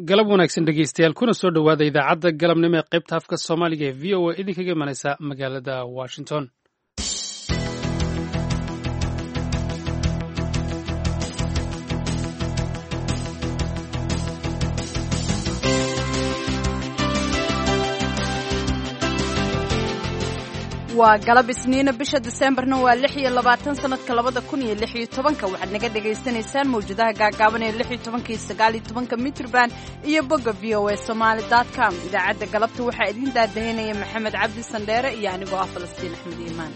galab wanaagsan dhegeystayaal kuna soo dhowaada idaacadda galabnimo ee qaybta afka soomaaliga ee v o a idinkaga imanaysa magaalada washington. waa galab isniina bisha Diseembarna waa 26 sanadka 2016 waxaad naga dhageysanaysaan mawjadaha gaagaaban ee 16 iyo 19 mitrban iyo bogga voasomali.com. idaacadda galabta waxaa idin daadahinaya Maxamed Cabdi Sandheere iyo anigoo ah Falastiin Axmed Iimaan.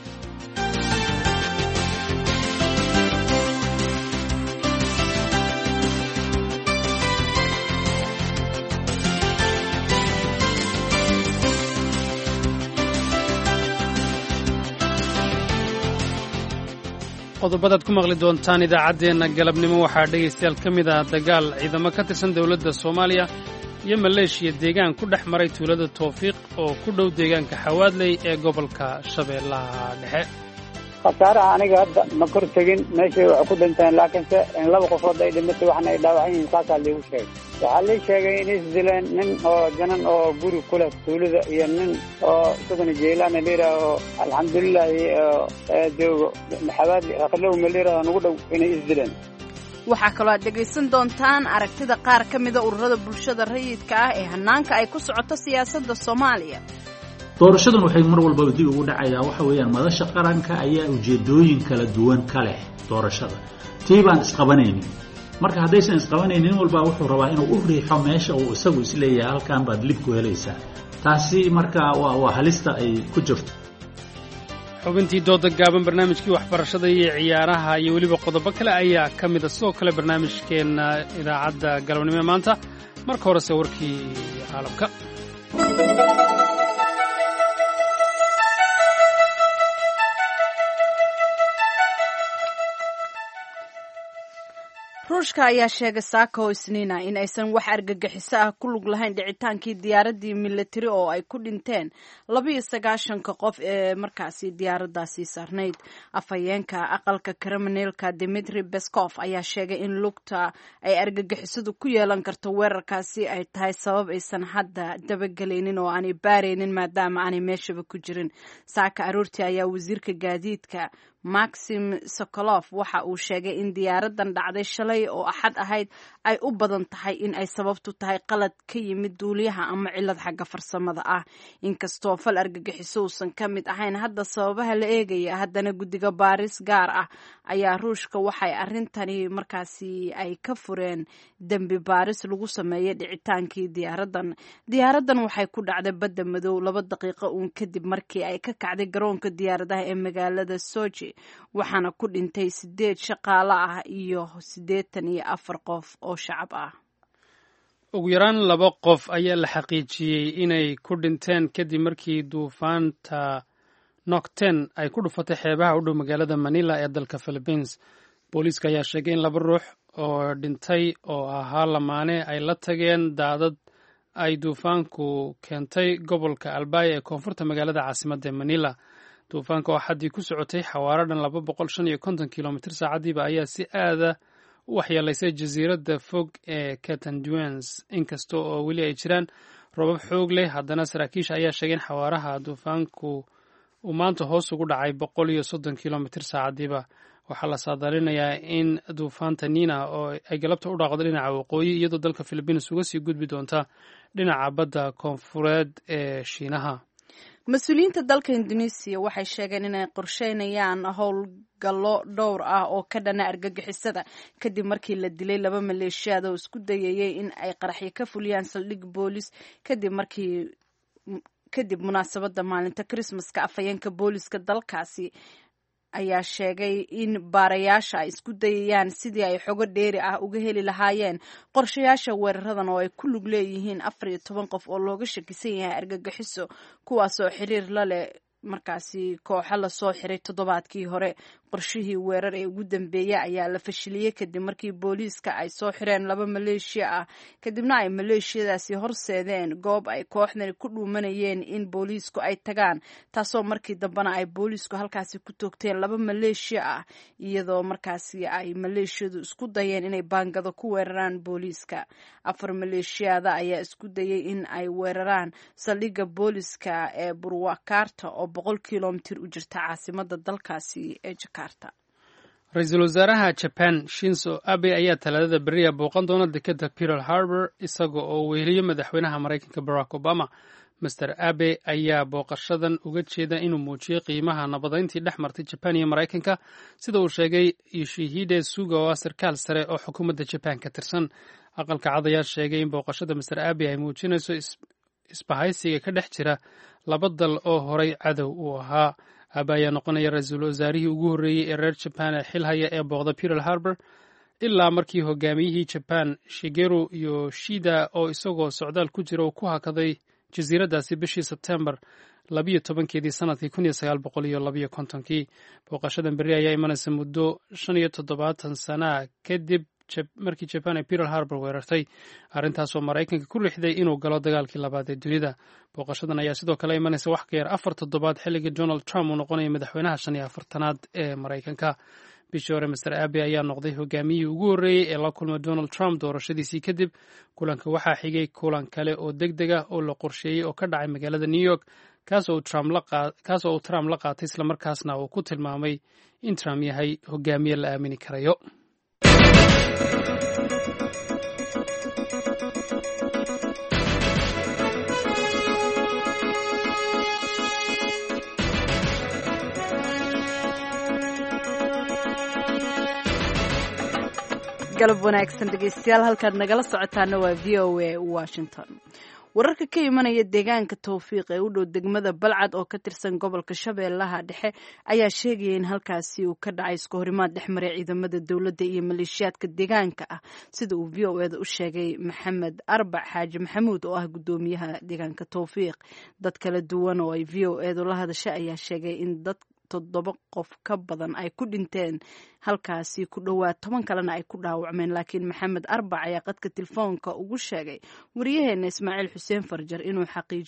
qodobadaad ku maqli doontaan idaacaddeenna galabnimo waxaa dhegaystayaal ka mid ah dagaal ciidamo ka tirsan dowladda Soomaaliya iyo Maleeshiya deegaan ku dhex maray tuulada Tawfiiq oo ku dhow deegaanka Xawaadley ee gobolka Shabeellaha Dhexe. khasaaraha aniga hadda ma kor tegin meeshay wax ku dhinteen laakiinse in laba qofood ay dhimatay waxna ay dhaawacan yihiin saasaa liigu sheegay. waxaa lii sheegay inay isdileen nin oo janan oo guri ku leh tuulada iyo nin oo isaguna Jeylaani liira oo alxamdulilaahi joogo Xawaadley aqalow maliira nagu dhow inay isdileen. waxaa kaloo aad dhegaysan doontaan aragtida qaar ka mida ururada bulshada rayidka ah ee hanaanka ay ku socoto siyaasadda Soomaaliya. doorashadan waxay mar walba dib ugu dhacayaa waxa weeyaan madasha qaranka ayaa ujeedooyin kala duwan ka leh doorashada tiibaan isqabanaynin marka haddaysan isqabanaynin walba wuxuu rabaa inuu u riixo meesha uu isagu isleeyahay halkan baad lib ku helaysaa taasi marka waa halista ay ku jirto. xubintii dooda gaaban barnaamijkii waxbarashada iyo ciyaaraha iyo weliba qodobo kale ayaa ka mid ah sidoo kale barnaamijkeena idaacadda galabnimo maanta marka horese warkii caalamka. ruushka ayaa sheegay saaka oo isniina in aysan wax argagixiso ah ku lug lahayn dhicitaankii diyaaradii militari oo ay ku dhinteen 29 qof ee markaasi diyaaraddaasi saarnayd. afhayeenka aqalka Kremlin-ka Dmitry Peskov ayaa sheegay in lugta ay argagixisadu ku yeelan karto weerarkaasi ay tahay sabab aysan hadda dabagelaynin oo aanay baaraynin maadaama aanay meeshaba ku jirin. saaka aroortii ayaa wasiirka gaadiidka Maxim Sokolov waxa uu sheegay in diyaaradan dhacday shalay oo axad ahayd ay u badan tahay in ay sababtu tahay qalad ka yimid duuliyaha ama cilad xagga farsamada ah. inkastoo fal argagixiso uusan ka mid ahayn hadda sababaha la eegaya haddana guddiga baaris gaar ah ayaa ruushka waxay arrintani markaasi ay ka fureen dembi baaris lagu sameeyay dhicitaankii diyaaradan waxay ku dhacday badda madow 2 daqiiqo uun kadib markii ay ka kacday garoonka diyaaradaha ee magaalada Sochi waxaana ku dhintay 8 shaqaale ah iyo 84 qof oo shacab ah. ugu yaraan 2 qof ayaa la xaqiijiyey inay ku dhinteen kadib markii duufaanta Nocten ay ku dhufatay xeebaha u dhow magaalada Manila ee dalka Philippines. booliiska ayaa sheegay in 2 ruux oo dhintay oo ahaa lamaane ay la tageen daadad ay duufaanku keentay gobolka Albay ee koonfurta magaalada caasimadda Manila. duufaanka oo xaddii ku socotay xawaaro dhan 250 kilomitir saacadiiba ayaa si aada u waxyeelaysay jasiiradda fog ee Catanduanes. inkasta oo weli ay jiraan roobab xoog leh haddana saraakiisha ayaa sheegay in xawaaraha duufaanku uu maanta hoos ugu dhacay 130 kilomitir saacadiiba. waxaa la saadaalinayaa in duufaanta Nina oo ay galabta u dhaaqdo dhinaca waqooyi iyadoo dalka Philippines uga sii gudbi doonta dhinaca badda koonfureed ee Shiinaha. mas-uuliyiinta dalka Indonesia waxay sheegeen inay qorsheynayaan howlgallo dhowr ah oo ka dhana argagixisada kadib markii la dilay 2 maleeshiyaad oo isku dayayay in ay qaraxyo ka fuliyaan saldhig boolis kadib munaasabadda maalinta Christmaska. afhayeenka booliska dalkaasi ayaa sheegay in baarayaasha ay isku dayayaan sidii ay xogo dheeri ah uga heli lahaayeen qorshayaasha weeraradan oo ay ku lug leeyihiin 14 qof oo looga shakisan yahay argagixiso kuwaas oo xiriir la leh markaasi kooxo la soo xiray toddobaadkii hore. qorshihii weerar ee ugu dambeeyey ayaa la fashiliyey kadib markii booliiska ay soo xireen 2 maleeshiya ah kadibna ay maleeshiyadaasi horseedeen goob ay kooxdani ku dhuumanayeen in booliisku ay tagaan taasoo markii dambena ay booliisku halkaasi ku toogteen 2 maleeshiya ah iyadoo markaasi ay maleeshiyadu isku dayeen inay baangado ku weeraraan booliiska 4 maleeshiyada ayaa isku dayay in ay weeraraan saldhigga booliiska ee Burwakarta oo 100 kilomitir u jirta caasimada dalkaasi ee Jakarta. ra-iisul wasaaraha Japan Shinzo Abe ayaa talaadada beriya booqan doona dekedda Pearl Harbor isaga oo weheliyo madaxweynaha Mareykanka Barack Obama. Mr. Abe ayaa booqashadan uga jeeda inuu muujiyo qiimaha nabadeyntii dhex martay Japan iyo Mareykanka sida uu sheegay Yoshihide Suga oo sarkaal sare oo xukuumadda Japan ka tirsan. Aqalka cad ayaa sheegay in booqashada Mr. Abe ay muujinayso isbahaysiga ka dhex jira laba dal oo horay cadow u ahaa. Abe ayaa noqonaya ra-iisul wasaarihii ugu horreeyey ee reer Japan ee xil haya ee booqda Pearl Harbor ilaa markii hogaamiyihii Japan Shigeru Yoshida oo isagoo socdaal ku jira uu ku hakaday jasiiraddaasi bishii Sebtembar 12 sanadkii 1952. Booqashadan beri ayaa imanaysa muddo 75 sana kadib markii Japan ay Pearl Harbor weerartay arrintaasoo Mareykanka ku riixday inuu galo dagaalkii labaad ee dunida. Booqashadan ayaa sidoo kale imanaysa wax ka yar 4 toddobaad xilligii Donald Trump uu noqonaya madaxweynaha 45aad ee Mareykanka. bishii hore Mr. Abe ayaa noqday hogaamiyihii ugu horreeyey ee la kulmay Donald Trump doorashadiisii kadib. Kulanka waxaa xigay kulan kale oo degdeg ah oo la qorsheeyey oo ka dhacay magaalada New York kaas oo uu Trump la qaatay islamarkaasna uu ku tilmaamay in Trump yahay hogaamiye la aamini karayo. galab wanaagsan dhegeystayaal halkaad nagala socotaana waa VOA Washington. wararka ka imanaya deegaanka Tawfiiq ee u dhow degmada Balcad oo ka tirsan gobolka Shabeellaha Dhexe ayaa sheegaya in halkaasi uu ka dhacay isku horimaad dhexmaray ciidamada dawladda iyo maleeshiyaadka deegaanka ah sida uu VOA-da u sheegay Maxamed Arbac Xaaji Maxamuud oo ah gudoomiyaha deegaanka Tawfiiq. dad kala duwan oo ay VOA-da la hadashay ayaa sheegay in dad 7 qof ka badan ay ku dhinteen halkaasi ku dhawaad 10 kalena ay ku dhaawacmeen laakiin Maxamed Arbac ayaa qadka telefoonka ugu sheegay wariyaheena Ismaaciil Xuseen Farjar inuu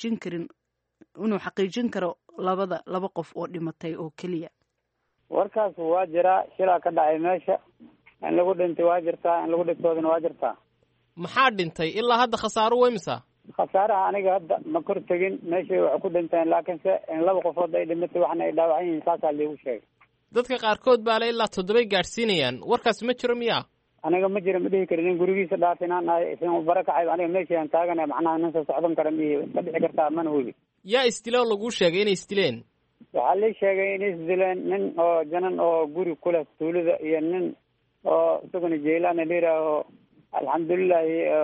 xaqiijin karo laba qof oo dhimatay oo kaliya. warkaas waa jira shilaa ka dhacay meesha in lagu dhintay waa jirtaa in lagu dhigtoodana waa jirtaa. maxaa dhintay ilaa hadda khasaaro weymisa? khasaaraha aniga hadda ma kor tegin meeshay wax ku dhinteen laakiinse in 2 qofood ay dhimatay waxna ay dhaawacan yihiin saasaa liigu sheegay. dadka qaarkood baa ilaa 7 gaadhsiinayaan warkaas ma jiro miyaa? aniga ma jira ma dhihi karin in gurigiisa dhaafinaan ahay isin u barakacay aniga meeshaan taaganay macnaha nin soo socdan kara miyi ka dhici kartaa mana hubi. yaa isdiloo lagu sheegay inay isdileen? waxaa la sheegay inay isdileen nin oo janan oo guri ku leh tuulada iyo nin oo isaguna Jeylaani leeyahay alxamdulillah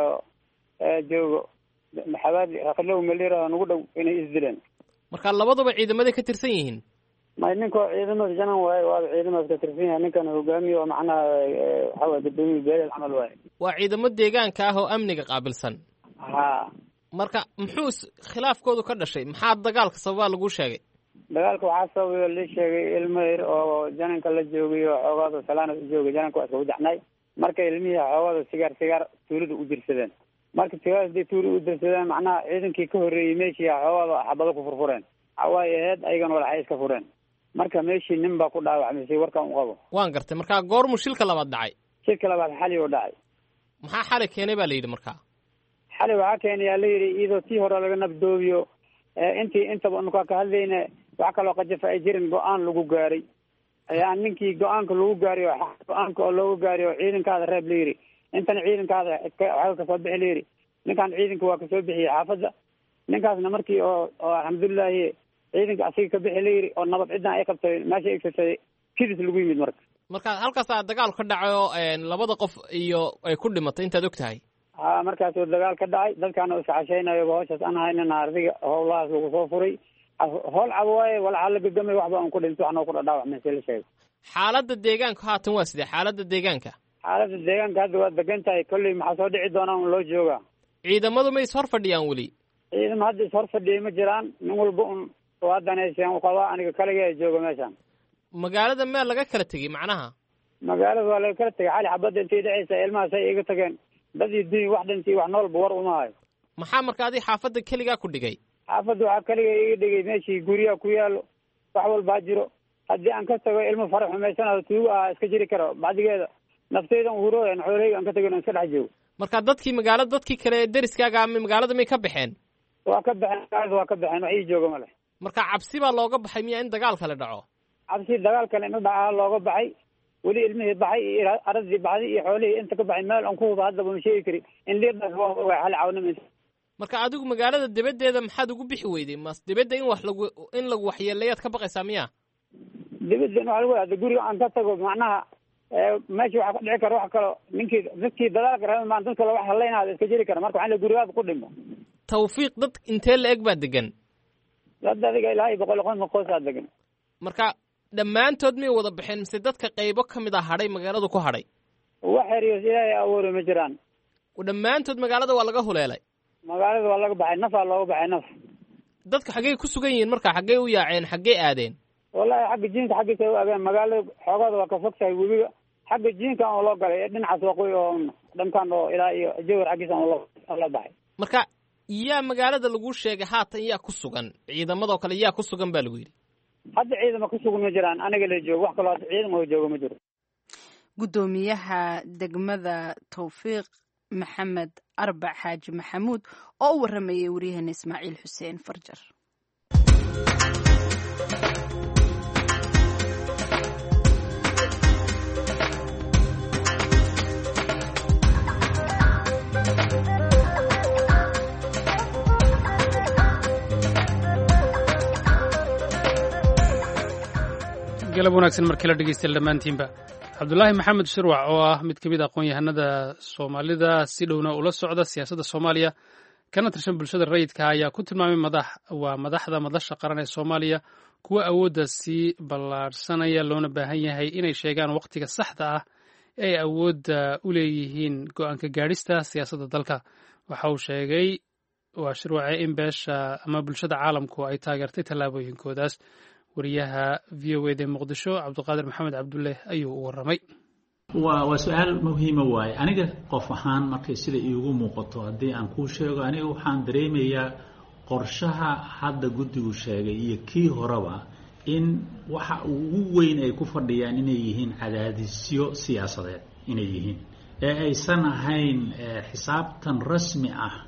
joogo maxamed aqallow maleera nagu dhow inay isdileen. marka labadaba ciidamada ka tirsan yihiin? ma ninka ciidamada janan waay waa ciidamada ka tirsan yahay ninkan hogaamiye oo macnaha waxa gudoomiye beelal camal waay. waa ciidamo deegaanka ah oo amniga qaabilsan. ha marka muxuu khilaafkoodu ka dhashay? maxaa dagaalka sababa lagu sheegay? dagaalka waxaa sababa la sheegay ilmo yar oo jananka la joogay oo xoogada salaana joogay jananka waa isku jacnay marka ilmihii xoogada sigaar tuulada u jirsadeen. marka tigaasday tuuri u dirsadeen macnaha ciidankii ka horreeyey meeshii xoogada xabado ku furfureen xawaay ahayd ayagana walaxay iska fureen marka meeshii nin baa ku dhaawacmay warkan u qabo. waan gartay. marka goormu shilka labaad dhacay? shilka labaad xali oo dhacay. maxaa xali keenay baa la yidhi? markaa xali waxaa keenayaa la yidhi iyadoo tii hore laga nabdoobiyo intaba nukaa ka hadlayna wax kaloo qajafa ay jirin go-aan lagu gaaray ayaa ninkii go-aanka lagu gaariyo go-aanka oo loogu gaariyo ciidankaada reeb la yidhi intan ciidankaada waxaa kasoo bixi la yidhi ninkan ciidanka waa kasoo bixiyey xaafadda ninkaasna markii oo alxamdulilahi ciidanka asiga ka bixi la yidhi oo nabad ciddan ay qabtay meesha egsatay kidis lagu yimid marka halkaasaa dagaal ka dhacay oo 2 qof iyo ay ku dhimatay intaad og tahay. ha markaasuu dagaal ka dhacay dadkaana iscashaynayo hawshaas aan haynana ardiga howlahaas lagu soo furay howl cabo waaye walaa la gagamay waxba aan ku dhinto waxna ku dhaawacmay la sheegay. xaaladda deegaanka haatan waa sidee? xaaladda deegaanka hadda waa degan tahay kolley maxaa soo dhici doonaa un loo joogaa. ciidamadu ma ishor fadhiyaan weli? ciidamo hadda ishor fadhiyay ma jiraan nin walba un waa daneyseen u qabaa aniga kaliga jooga meeshaan. magaalada meel laga kala tegey macnaha magaalada waa laga kala tegay xali xabadda intay dhacaysa ilmahaas ay iga tageen dadii dunya wax dhintii wax noolba war uma hayo maxaa marka adii xaafadda keligaa ku dhigay xaafadda waxaa keliga iga dhigay meeshii guryaha ku yaalo wax walbaa jiro haddii aan ka tago ilmo farax xumaysanayo tuugo ah iska jiri karo bacdigeeda nafteydan hurooyan xoolahayga aan ka tagin aan iska dhex joogo marka dadkii kale ee deriskaaga ama magaalada may ka baxeen waa ka baxeen waa ka baxeen wax ii jooga ma leh marka cabsi baa looga baxay miyaa in dagaal kale dhaco cabsi dagaal kale ina dhaca looga baxay weli ilmihii baxay iyo aradii baxday iyo xoolihii inta ka baxay meel aan ku huba haddaba ma sheegi kari in liidhaas waa xal caawinamaysa marka adigu magaalada dibaddeeda maxaad ugu bixi weyday mas dibadda in lagu waxyeelayaad ka baqaysaa miya dibadda in wax lagu ada guriga aan ka tago macnaha meesha waxaa ka dhici kara wax kalo dadkii dadaalka raba maan dad kale wax halaynaada iska jiri kara marka waxaa la gurigaada ku dhimo Tawfiiq dad intee la eg baa degan dad adiga ilaahay 100 qoysaa degan marka dhammaantood miyay wada baxeen mise dadka qaybo ka mid ah hadhay magaaladu ku hadhay wax xiriir ilaahay awooro ma jiraan dhammaantood magaalada waa laga huleelay magaalada waa laga baxay naf looga baxay naf dadka xaggee ku sugan yihiin marka xaggee u yaaceen xaggee aadeen wallahi xagga jiinka xaggiisa u aadeen magaalada xoogooda waa ka fogtahay webiga xagga jiinka oo loo galay dhinacaas waqooyi oo dhankaan oo ilaa iyo jawhar xaggiisa oo loo baxay marka yaa magaalada lagu sheegay haatan yaa ku sugan ciidamadoo kale yaa ku sugan baa lagu yidhi hadda ciidama ku sugan ma jiraan aniga la joogo wax kaloo hadda ciidan oo joogo ma jiro gudoomiyaha degmada Tawfiiq Maxamed Arbac Xaaji Maxamuud oo u waramayay wariyaheena Ismaaciil Xuseen Farjar galab wanaagsan markii la dhegeysta dhammaantiinba cabdulaahi maxamed shirwac oo ah mid ka mid a aqoon-yahanada soomaalida si dhowna ula socda siyaasadda soomaaliya kana tirsan bulshada rayidka ayaa ku tilmaamay madaxda madasha qaran ee soomaaliya kuwa awoodda sii ballaadhsanaya loona baahan yahay inay sheegaan wakhtiga saxda ah ee ay awoodda u leeyihiin go-aanka gaadhista siyaasadda dalka waxa uu sheegay waa shirwace in beesha ama bulshada caalamku ay taageertay tallaabooyinkoodaas wariyaha v o ed ee muqdisho cabdiqaadir maxamed cabdulle ayuu u warramay waa su-aal muhiima waaye aniga qof ahaan markay sida iigu muuqato haddii aan kuu sheego aniga waxaan dareemayaa qorshaha hadda guddigu sheegay iyo kii horeba in waxa ugu weyn ay ku fadhiyaan inay yihiin cadaadisyo siyaasadeed inay yihiin ee aysan ahayn xisaabtan rasmi ah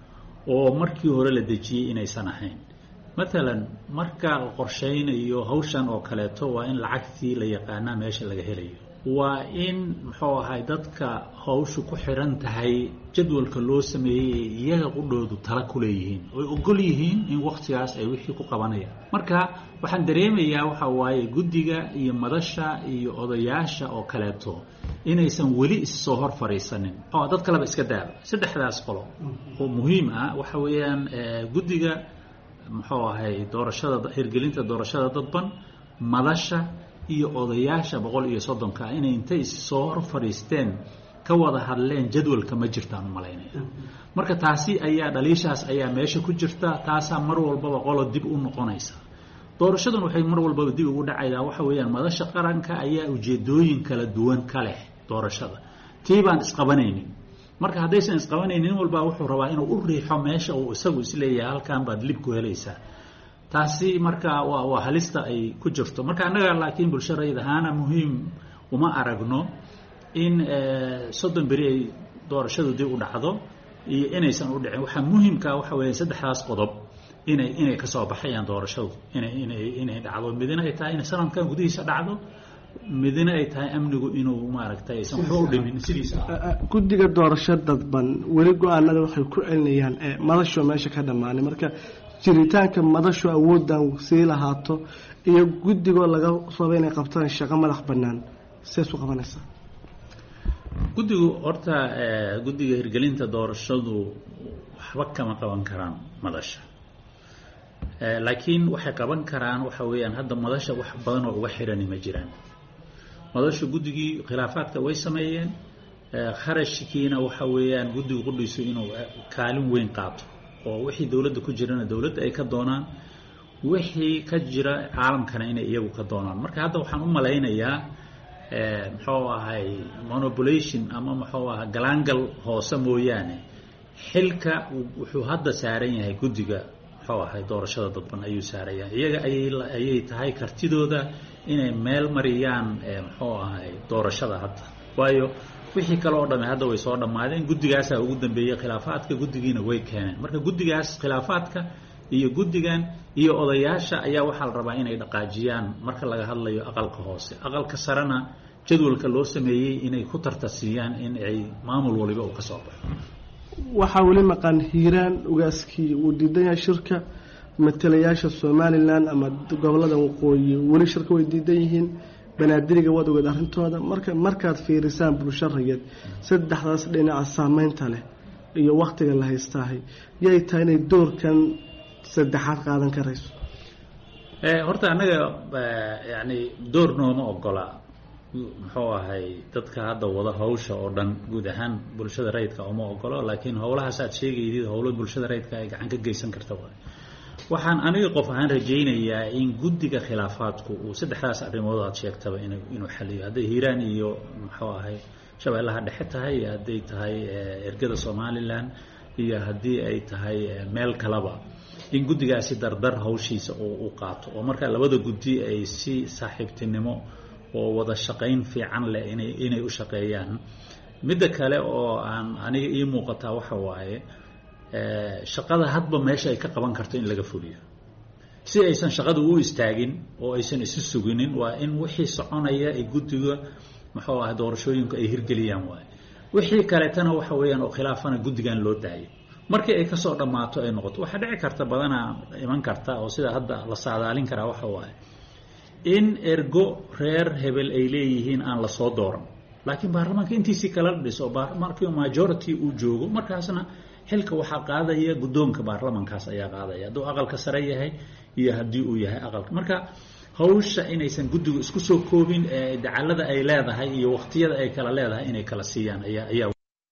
oo markii hore la dejiyey inaysan ahayn matalan marka la qorshaynayo hawshan oo kaleeto waa in lacagtii la yaqaanaa meesha laga helayo waa in muxuu ahay dadka hawshu ku xiran tahay jadwalka loo sameeyey iyaga qudhoodu tala ku leeyihiin oy ogol yihiin in wakhtigaas ay wixii ku qabanayaan marka waxaan dareemayaa waxa waaye guddiga iyo madasha iyo odayaasha oo kaleeto inaysan weli issoo hor fadhiisanin oo dad kaleba iska daaba saddexdaas qolo oo muhiim ah waxa weeyaan guddiga muxuu ahay doorashada hirgelinta doorashada dadban madasha iyo odayaasha 130 inay intay soo hor fadhiisteen ka wada hadleen jadwalka ma jirtaan malaynaya marka taasi ayaa dhaliishaas ayaa meesha ku jirta taasa mar walba qolo dib u noqonaysa doorashadan waxay mar walba dib ugu dhacaydaa waxa weeyaan madasha qaranka ayaa ujeedooyin kala duwan ka leh doorashada tiibaan isqabanaynin marka haddaysan isqabanaynin nin walba wuxuu rabaa inuu u riixo meesha uu isagu isleeyahay halkan baad lib ku helaysaa taasi marka waa halista ay ku jirto marka annaga laakiin bulsho rayid ahaana muhiim uma aragno in 30 beri ay doorashadu dib u dhacdo iyo inaysan u dhicin waxa muhiimka waxa weeye saddexdaas qodob inay ka soo baxayaan doorashadu inay dhacdo midna ay tahay in sanadkan gudihiisa dhacdo midna ay tahay amnigu inuu maaragtay aysan waxba u dhimin sidiisa guddiga doorasho dadban weli go-aanada waxay ku celinayaan madasho meesha ka dhammaanay marka jiritaanka madasho awooddan sii lahaato iyo guddigoo laga rabo inay qabtaan shaqo madax bannaan sidaas u qabanaysaa guddigu horta guddiga hirgelinta doorashadu waxba kama qaban karaan madasha laakiin waxay qaban karaan waxa weeyaan hadda madasha wax badan oo uga xirani ma jiraan madasha guddigii khilaafaadka way sameeyeen kharashkiina waxa weeyaan guddigu qudhiisu inuu kaalin weyn qaato oo wixii dawladda ku jirana dawladda ay ka doonaan wixii ka jira caalamkana inay iyagu ka doonaan. marka hadda waxaan u malaynayaa muxuu ahay manipulation ama muxuu ahaa galaangal hoose mooyaane xilka wuxuu hadda saaran yahay guddiga muxuu ahay doorashada dadban ayuu saaran yahay. iyaga ayay tahay kartidooda inay meel mariyaan muxuu ahay doorashada hadda, waayo wixii kale oo dhamme hadda way soo dhammaadeen. guddigaasaa ugu dambeeyey khilaafaadka, guddigiina way keeneen. marka guddigaas khilaafaadka iyo guddigan iyo odayaasha ayaa waxaa la rabaa inay dhaqaajiyaan marka laga hadlayo aqalka hoose. aqalka sarena jadwalka loo sameeyey inay ku tartarsiiyaan in ay maamul waliba uu ka soo baxo. waxaa weli maqan hiiraan ugaaskii uu diidan yahay shirka, matalayaasha somalilan ama gobolada waqooyi weli shirka way diidan yihiin. banaadiriga waad ogeed arrintooda. markaad fiirisaan bulsho rayid saddexdaas dhinaca saameynta leh iyo waktiga la haystaahay yay tahay inay doorkan saddexaad qaadan karayso? horta annaga yani door nooma ogola muxuu ahay dadka hadda wada hawsha oo dhan guud ahaan bulshada rayidka uma ogolo, laakiin howlahaas aad sheegaydid howlo bulshada rayidka ay gacan ka geysan karta waay. waxaan aniga qof ahaan rajaynayaa in guddiga khilaafaadku uu saddexdaas arrimood aad sheegtaba inuu xaliyo, hadday hiiraan iyo muxuu ahay shabeellaha dhexe tahay, iyo hadday tahay ergada somalilan, iyo haddii ay tahay meel kaleba, in guddigaasi dardar hawshiisa u qaato oo markaa labada guddi ay si saaxiibtinimo oo wada shaqayn fiican leh inay u shaqeeyaan. midda kale oo aan aniga ii muuqataa waxa waaye shaqada hadba meesha ay ka qaban karto in laga fuliyo, si aysan shaqadu u istaagin oo aysan isu suginin. waa in wixii soconaya ay guddiga muxuu ahay doorashooyinku ay hirgeliyaan waaye. wixii kaleetana waxa weeyaan oo khilaafana guddigan loo daayo. markii ay kasoo dhammaato ay noqoto waxaa dhici karta badanaa iman karta oo sida hadda la saadaalin karaa waxa waaye in ergo reer hebel ay leeyihiin aan la soo dooran, laakiin baarlamaanka intiisii kala dhiso markii majority uu joogo, markaasna xilka waxaa qaadaya guddoonka baarlamankaas ayaa qaadaya, hadduu aqalka sare yahay iyo haddii uu yahay aqalka. marka hawsha inaysan guddigu isku soo koobin dacalada ay leedahay iyo waqtiyada ay kala leedahay inay kala siiyaan ayaa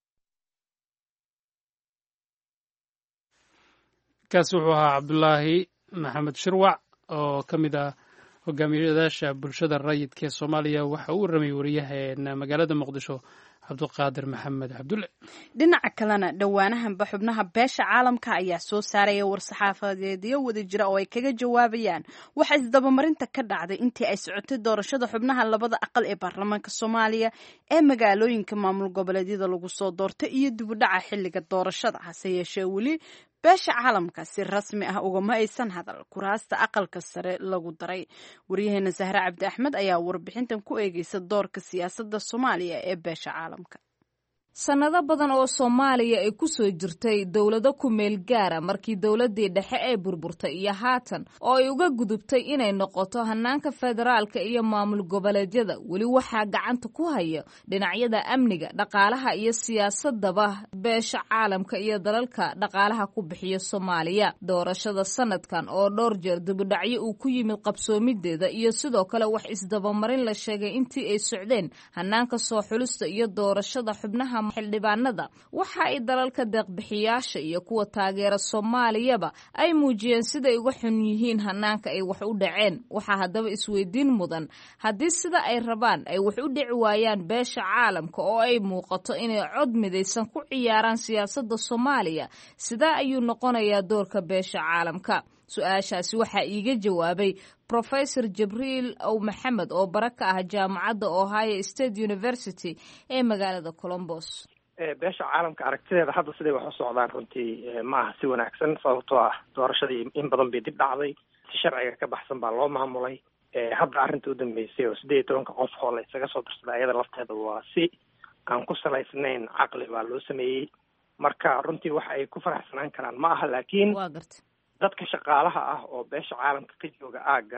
kaas wuxuu ahaa cabdulaahi maxamed shirwac oo ka mid ah hogaamiyadaasha bulshada rayidka ee soomaaliya. waxa uu warramay wariyaheena magaalada muqdisho cabdiqaadir maxamed cabdulle. dhinaca kalena dhowaanahanba xubnaha beesha caalamka ayaa soo saaraya war-saxaafadeedyo wada jira oo ay kaga jawaabayaan waxa isdabamarinta ka dhacday intii ay socotay doorashada xubnaha labada aqal ee baarlamaanka soomaaliya ee magaalooyinka maamul goboleedyada lagu soo doortay iyo dibudhaca xilliga doorashada. hase yeeshee weli beesha caalamka si rasmi ah ugama aysan hadal kuraasta aqalka sare lagu daray. waryaheena sahre cabdi axmed ayaa warbixintan ku eegeysa doorka siyaasadda soomaaliya ee beesha caalamka. sannado badan oo soomaaliya ay ku soo jirtay dowlado ku meel gaara markii dowladdii dhexe ay burburtay iyo haatan oo ay uga gudubtay inay noqoto hannaanka federaalka iyo maamul goboleedyada, weli waxaa gacanta ku haya dhinacyada amniga, dhaqaalaha iyo siyaasadaba beesha caalamka iyo dalalka dhaqaalaha ku bixiya Soomaaliya. doorashada sanadkan oo dhowr jeer dibudhacyo uu ku yimid qabsoomideeda iyo sidoo kale wax isdabamarin la sheegay intii ay socdeen hannaanka soo xulista iyo doorashada xubnaha xildhibaanada, waxa ay dalalka deeqbixiyaasha iyo kuwa taageera Soomaaliyaba ay muujiyeen siday uga xun yihiin hannaanka ay wax u dhaceen. waxaa haddaba isweydiin mudan haddii sida ay rabaan ay wax u dhici waayaan beesha caalamka oo ay muuqato inay cod midaysan ku ciyaaraan siyaasadda Soomaaliya, sidaa ayuu noqonayaa doorka beesha caalamka? su-aashaasi waxaa iiga jawaabay Professor Jibriil Ow Maxamed oo bara ka ah jaamacadda Ohio State University ee magaalada Columbus. beesha caalamka aragtideeda hadda siday wax u socdaan runtii ma aha si wanaagsan, sababtoo ah doorashadii in badan bay dib dhacday, si sharciga ka baxsan baa loo maamulay. hadda arrinta u dambeysay oo 18 qof oo la isaga soo dirsaday ayada lafteeda waa si aan ku salaysnayn caqli baa loo sameeyey. marka runtii waxa ay ku faraxsanaan karaan ma aha, laakiin dadka shaqaalaha ah oo beesha caalamka ka jooga aagga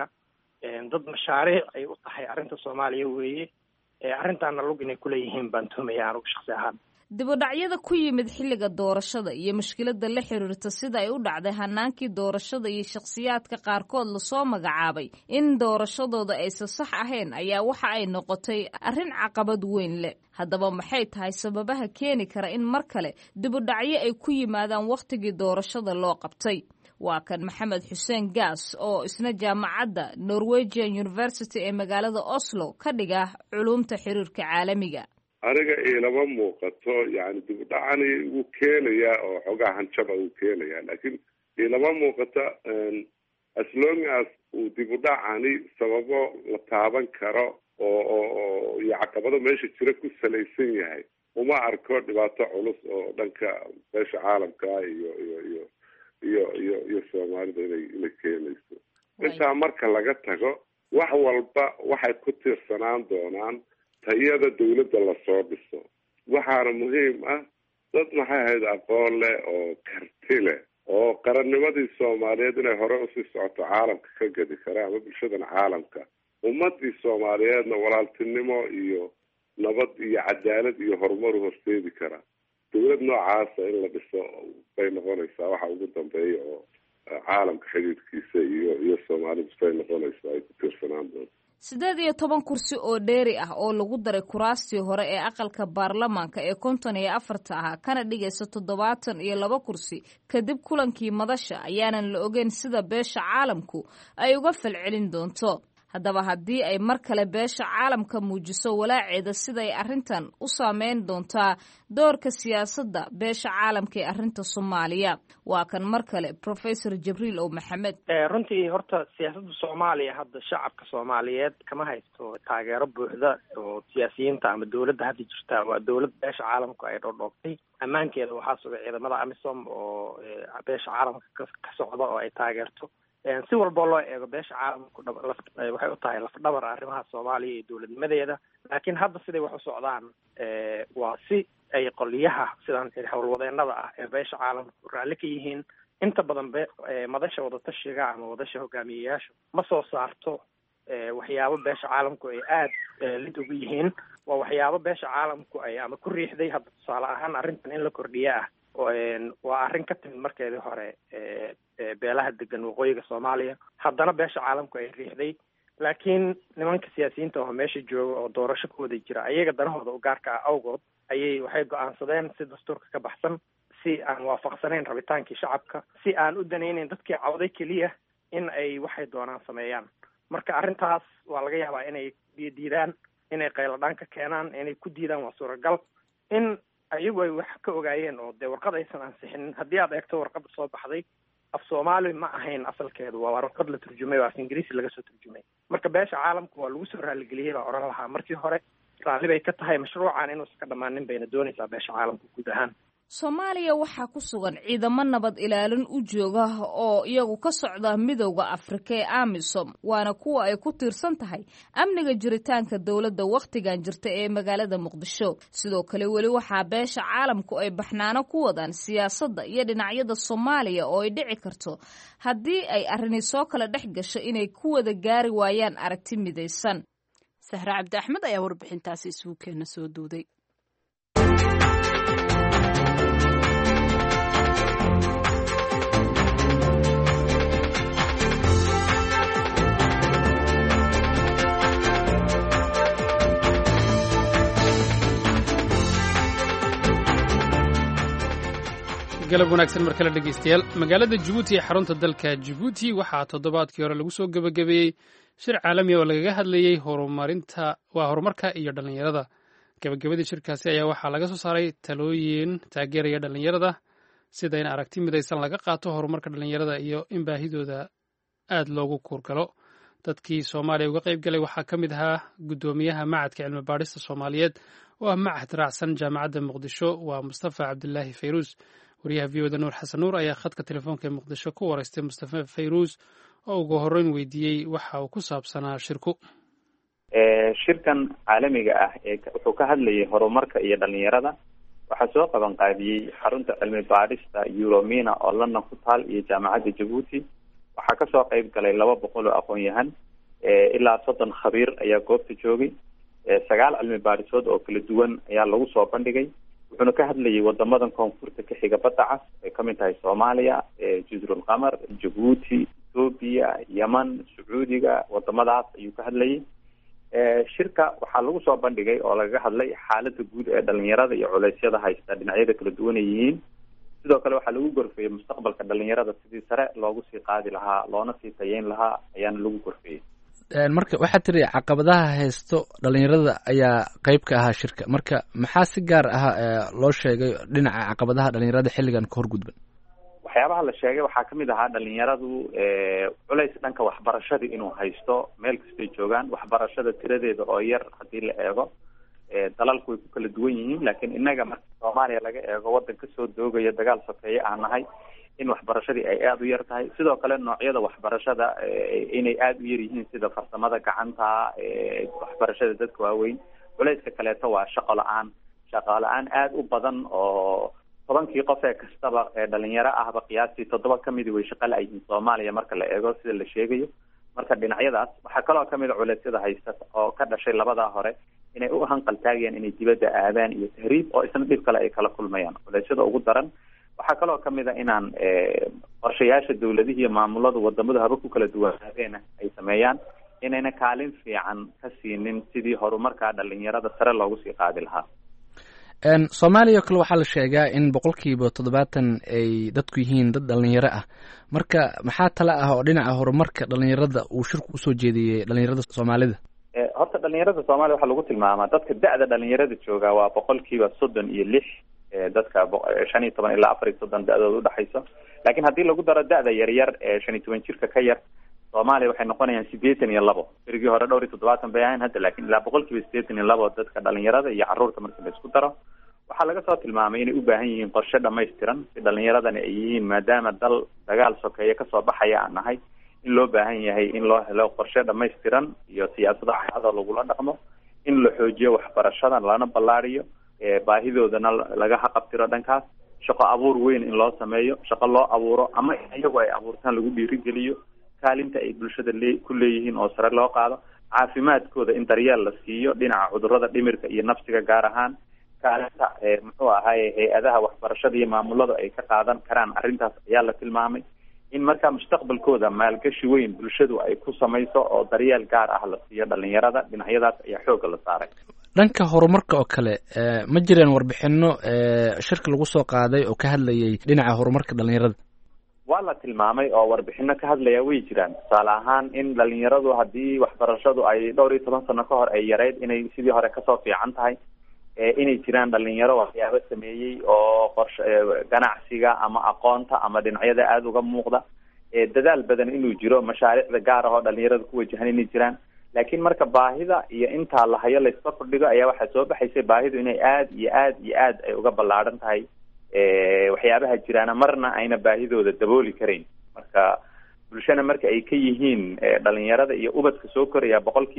dad mashaariic ay u tahay arrinta Soomaaliya weeye. arrintaana lug inay kuleeyihiin baan tuhmaya anugu shakhsi ahaan. dibudhacyada ku yimid xilliga doorashada iyo mushkilada la xiriirta sida ay u dhacday hanaankii doorashada iyo shakhsiyaadka qaarkood lasoo magacaabay in doorashadooda aysan sax ahayn ayaa waxa ay noqotay arrin caqabad weyn leh. haddaba maxay tahay sababaha keeni kara in mar kale dibudhacyo ay ku yimaadaan wakhtigii doorashada loo qabtay? waa kan maxamed xuseen gaas oo isna jaamacadda Norwegian University ee magaalada Oslo ka dhiga culumta xiriirka caalamiga. aniga ilama muuqato yani dib u dhacani wuu keenayaa oo xogaa hanjaba uu keenayaa laakiin ilama muuqata as long as uu dib u dhacani sababo la taaban karo oo iyo caqabado meesha jira ku salaysan yahay uma arko dhibaato culus oo dhanka beesha caalamka iyo soomaalida inay keenayso. intaa marka laga tago wax walba waxay ku tiirsanaan doonaan tayada dawladda lasoo dhiso. waxaana muhiim ah dad maxay ahayd aqoon leh oo karti leh oo qarannimadii soomaaliyeed inay hore usii socoto caalamka ka gedi kara ama bulshadan caalamka ummadii soomaaliyeedna walaaltinimo iyo nabad iyo cadaalad iyo horumar horseedi kara. dawlad noocaasa in la dhiso bay noqonaysaa waxa ugu dambeeya oo caalamka xidhiidhkiisa iyo soomaalidu say noqonaysaa ay ku tiirsanaan doonto. 18 kursi oo dheeri ah oo lagu daray kuraastii hore ee aqalka baarlamaanka ee 54 ah kana dhigaysa 72 kursi kadib kulankii madasha ayaanan la ogeyn sida beesha caalamku ay uga falcelin doonto. haddaba haddii ay mar kale beesha caalamka muujiso walaaceeda siday arrintan u saameyn doontaa doorka siyaasadda beesha caalamka ee arrinta Soomaaliya. waa kan mar kale Professor Jibriil oo Maxamed. runtii horta siyaasadda Soomaaliya hadda shacabka Soomaaliyeed kama haysto taageero buuxda oo siyaasiyiinta ama dawladda hadda jirta waa dawlad beesha caalamka ay dhoodhoobtay. ammaankeeda waxaa sugay ciidamada AMISOM oo beesha caalamka ka socda oo ay taageerto. si walba loo eego beesha caalamku waxay u tahay lafdhabar arrimaha Soomaaliya iyo dawladnimadeeda laakiin hadda siday wax u socdaan waa si ay qoliyaha sidaan howlwadeenada ah ee beesha caalamku raalli ka yihiin. inta badan madasha wadatashiga ama wadasha hogaamiyeyaasha ma soo saarto waxyaabo beesha caalamku ay aad lid ugu yihiin. waa waxyaabo beesha caalamku ay ama ku riixday hadda tusaale ahaan arrintan in la kordhiya ah waa arrin ka timid markeedii hore beelaha degan waqooyiga Soomaaliya haddana beesha caalamku ay riixday laakiin nimanka siyaasiyiinta oo meesha jooga oo doorasho ku wada jira ayaga danahooda u gaarka ah awgood waxay go'aansadeen si dastuurka ka baxsan si aan waafaqsanayn rabitaankii shacabka si aan u danaynayn dadkii cawday keliya in ay waxay doonaan sameeyaan. marka arrintaas waa laga yaabaa inay diidaan inay qayladhaan ka keenaan inay ku diidaan waa suuragal in ayagu ay wax ka ogaayeen oo dee warqad aysan ansixinin. haddii aad eegto warqadda soo baxday af Soomaali ma ahayn asalkeedu waa warqad la turjumay oo af Ingiriisi laga soo turjumay. marka beesha caalamku waa lagu soo raaligeliyay baa oran lahaa markii hore raalli bay ka tahay mashruucan inuusan ka dhammaanin bayna doonaysaa beesha caalamku guud ahaan. Soomaaliya waxaa ku sugan ciidamo nabad ilaalin u jooga oo iyagu ka socda midowga Afrika ee AMISOM waana kuwa ay ku tiirsan tahay amniga jiritaanka dawladda waqtigan jirta ee magaalada Muqdisho. sidoo kale weli waxaa beesha caalamku ay baxnaano ku wadaan siyaasadda iyo dhinacyada Soomaaliya oo ay dhici karto haddii ay arrin soo kala dhex gasho inay ku wada gaari waayaan aragti midaysan. Sahra Cabdi Axmed ayaa warbixintaasi isugu keena soo duuday. galab wanaagsan mar kale dhegeystayaal magaalada Djibouti ee xarunta dalka Djibouti waxaa toddobaadkii hore lagu soo gabagabeeyey shir caalami oo lagaga hadlayay horumarka iyo dhalinyarada. gabagabadii shirkaasi ayaa waxaa laga soo saaray talooyin taageeraya dhalinyarada sida in aragti midaysan laga qaato horumarka dhalinyarada iyo in baahidooda aad loogu kuurgalo. dadkii Soomaaliya uga qayb galay waxaa ka mid ahaa gudoomiyaha macadka cilmi baadhista Soomaaliyeed oo ah macad raacsan jaamacadda Muqdisho waa Mustafa Cabdullaahi Fayruus. wariyaha VOda Nuur Xasan Nuur ayaa khadka telefoonka ee Muqdisho ku wareystay Mustafa Fayruus oo ugu horreyn weydiiyey waxa uu ku saabsanaa shirku. shirkan caalamiga ah wuxuu ka hadlayay horumarka iyo dhalinyarada. waxaa soo qaban qaadiyey xarunta cilmi baadhista Euromina oo London ku taal iyo jaamacadda Djibouti. waxaa kasoo qayb galay 200 oo aqoon-yahan ilaa 30 khabiir ayaa goobta joogay. 9 cilmi baadhisood oo kala duwan ayaa lagu soo bandhigay. wuxuuna ka hadlayay wadamadan koonfurta ka xiga badda cas ay ka mid tahay Soomaaliya, Jazirul Qamar, Djibouti, Ethiopia, Yemen, Sacuudiga. wadamadaas ayuu ka hadlayay. shirka waxaa lagu soo bandhigay oo lagaga hadlay xaaladda guud ee dhalinyarada iyo culeysyada haysta dhinacyada kala duwan ay yihiin sidoo kale waxaa lagu gorfeeyey mustaqbalka dhalinyarada sidii sare loogu sii qaadi lahaa loona sii tayeyn lahaa ayaana lagu gorfeeyey. marka waxaad tiri caqabadaha haysto dhalinyarada ayaa qeyb ka ahaa shirka, marka maxaa si gaar ah loo sheegay dhinaca caqabadaha dhalinyarada xilligan ka horgudban? waxyaabaha la sheegay waxaa kamid ahaa dhalinyaradu culays dhanka waxbarashada inuu haysto meel kastay joogaan. waxbarashada tiradeeda oo yar haddii la eego dalalku way ku kala duwan yihiin, laakiin inaga marka soomaaliya laga eego wadan kasoo doogaya dagaal sokeeye aan nahay in waxbarashadii ay aada u yar tahay. sidoo kale noocyada waxbarashada inay aada u yar yihiin sida farsamada gacanta, waxbarashada dadka waaweyn. culayska kaleeto waa shaqo la-aan aada u badan oo 10kii qof ee kastaba dhalinyaro ahba qiyaastii 7 kamidi way shaqo la-yihiin Soomaaliya marka la eego sida la sheegayo. marka dhinacyadaas waxaa kaloo kamid a culeysyada haysta oo ka dhashay labadaa hore inay u hanqal taagayaan inay dibadda aadaan iyo tahriib oo isna dhib kale ay kala kulmayaan. culeysyada ugu daran waxaa kaloo kamid a inaan qorshayaasha dawladihi iyo maamulada wadamada haba ku kala duwanaadeena ay sameeyaan inayna kaalin fiican ka siinin sidii horumarka dhalinyarada sare loogu sii qaadi lahaa. soomaaliya kale waxaa la sheegaa in 70% ay dadku yihiin dad dhalinyaro ah, marka maxaa tala ah oo dhinaca horumarka dhalinyarada uu shirku usoo jeediyey dhalinyarada soomaalida? horta dhalinyarada Soomaaliya waxaa lagu tilmaamaa dadka da-da dhalinyarada jooga waa 36%, dadka 15 ilaa 34 da-dooda udhaxayso. laakiin haddii lagu daro da-da yaryar ee 15 jirka ka yar Soomaaliya waxay noqonayaan 82. berigii hore 70 bay ahayn hadda, laakiin ilaa 82% dadka dhalinyarada iyo caruurta marka la isku daro waxaa laga soo tilmaamay inay u baahan yihiin qorshe dhammaystiran si dhalinyaradana ay yihiin, maadaama dal dagaal sokeeye kasoo baxaya aan nahay, in loo baahan yahay in loo helo qorshe dhammaystiran iyo siyaasado cad oo lagula dhaqmo, in la xoojiyo waxbarashada lana ballaariyo, baahidoodana laga haqabtiro dhankaas, shaqo abuur weyn in loo sameeyo, shaqo loo abuuro ama iyagu ay abuurtaan lagu dhiirigeliyo, kaalinta ay bulshada ku leeyihiin oo sare loo qaado, caafimaadkooda in daryeel la siiyo dhinaca cudurrada dhimirka iyo nafsiga gaar ahaan, kaalinta muxuu ahaye hay-adaha waxbarashada iyo maamulada ay ka qaadan karaan arrintaas ayaa la tilmaamay. in markaa mustaqbalkooda maalgashi weyn bulshadu ay ku samayso oo daryeel gaar ah la siiyo dhalinyarada. dhinacyadaas ayaa xooga la saaray. dhanka horumarka oo kale ma jireen warbixino shirka lagu soo qaaday oo ka hadlayay dhinaca horumarka dhalinyarada? waa la tilmaamay oo warbixino ka hadlaya way jiraan. tusaale ahaan in dhalinyaradu haddii waxbarashadu ay 12 sano ka hor ay yareyd inay sidii hore kasoo fiican tahay, inay jiraan dhalinyaro waxyaabo sameeyey oo qorshe ganacsiga ama aqoonta ama dhinacyada aada uga muuqda, dadaal badan inuu jiro, mashaariicda gaar ah oo dhalinyarada ku wajahan inay jiraan. laakiin marka baahida iyo intaa la hayo layska kordhigo ayaa waxaa soo baxaysay baahidu inay aad ay uga ballaaran tahay. waxyaabaha jiraana marna ayna baahidooda dabooli karayn. marka bulshana marka ay ka yihiin dhalinyarada iyo ubadka soo koraya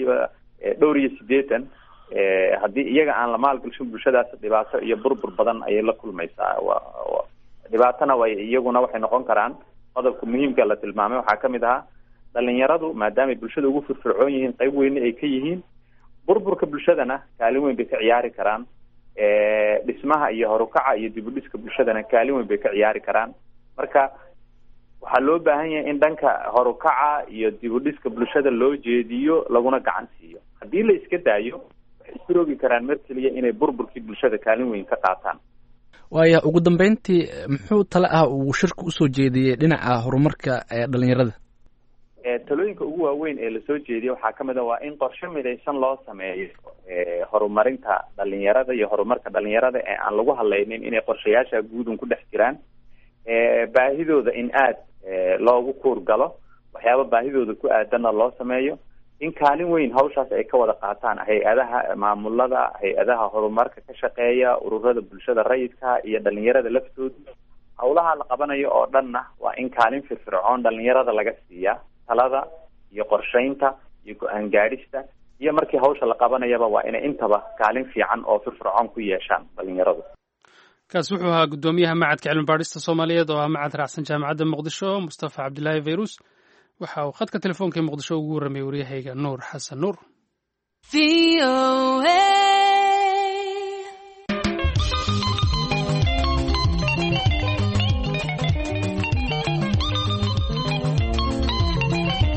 80%, haddii iyaga aan la maalgashin bulshadaas dhibaato iyo burbur badan ayay la kulmaysaa. dhibaatana iyaguna waxay noqon karaan. qodobka muhiimka la tilmaamay waxaa kamid ahaa dhalinyaradu maadaamay bulshada ugu firfircoon yihiin, qayb weyne ay ka yihiin, burburka bulshadana kaalin weyn bay ka ciyaari karaan. dhismaha iyo horukaca iyo dibudhiska bulshadana kaalin weyn bay ka ciyaari karaan. marka waxaa loo baahan yahay in dhanka horukaca iyo dibudhiska bulshada loo jeediyo laguna gacan siiyo. haddii la iska daayo waxay isroogi karaan mar keliya inay burburkii bulshada kaalin weyn ka qaataan. waaya ugu dambeyntii muxuu tala ah uu shirku usoo jeediyey dhinaca horumarka dhalinyarada? talooyinka ugu waaweyn ee lasoo jeediyay waxaa kamid a waa in qorshe midaysan loo sameeyo horumarinta dhalinyarada iyo horumarka dhalinyarada ee aan lagu hadlaynin inay qorshayaasha guudun ku dhex jiraan. baahidooda in aad loogu kuur galo, waxyaaba baahidooda ku aadanna loo sameeyo, in kaalin weyn hawshaas ay ka wada qaataan hay-adaha maamulada, hay-adaha horumarka ka shaqeeya, ururada bulshada rayidka iyo dhalinyarada laftooda. hawlaha la qabanayo oo dhanna waa in kaalin firfircoon dhalinyarada laga siiyaa, talada iyo qorshaynta iyo go-aan gaadhista, iyo markii hawsha la qabanayaba waa inay intaba kaalin fiican oo firfircoon ku yeeshaan dhalinyaradu. kaas wuxuu ahaa guddoomiyaha macadka cilmi baadhista soomaaliyeed oo ah macad raacsan jaamacadda muqdisho, mustafa cabdilaahi fayrus. waxa uu khadka telefoonka ee muqdisho ugu warramay waryahayga nuur xasan nuur.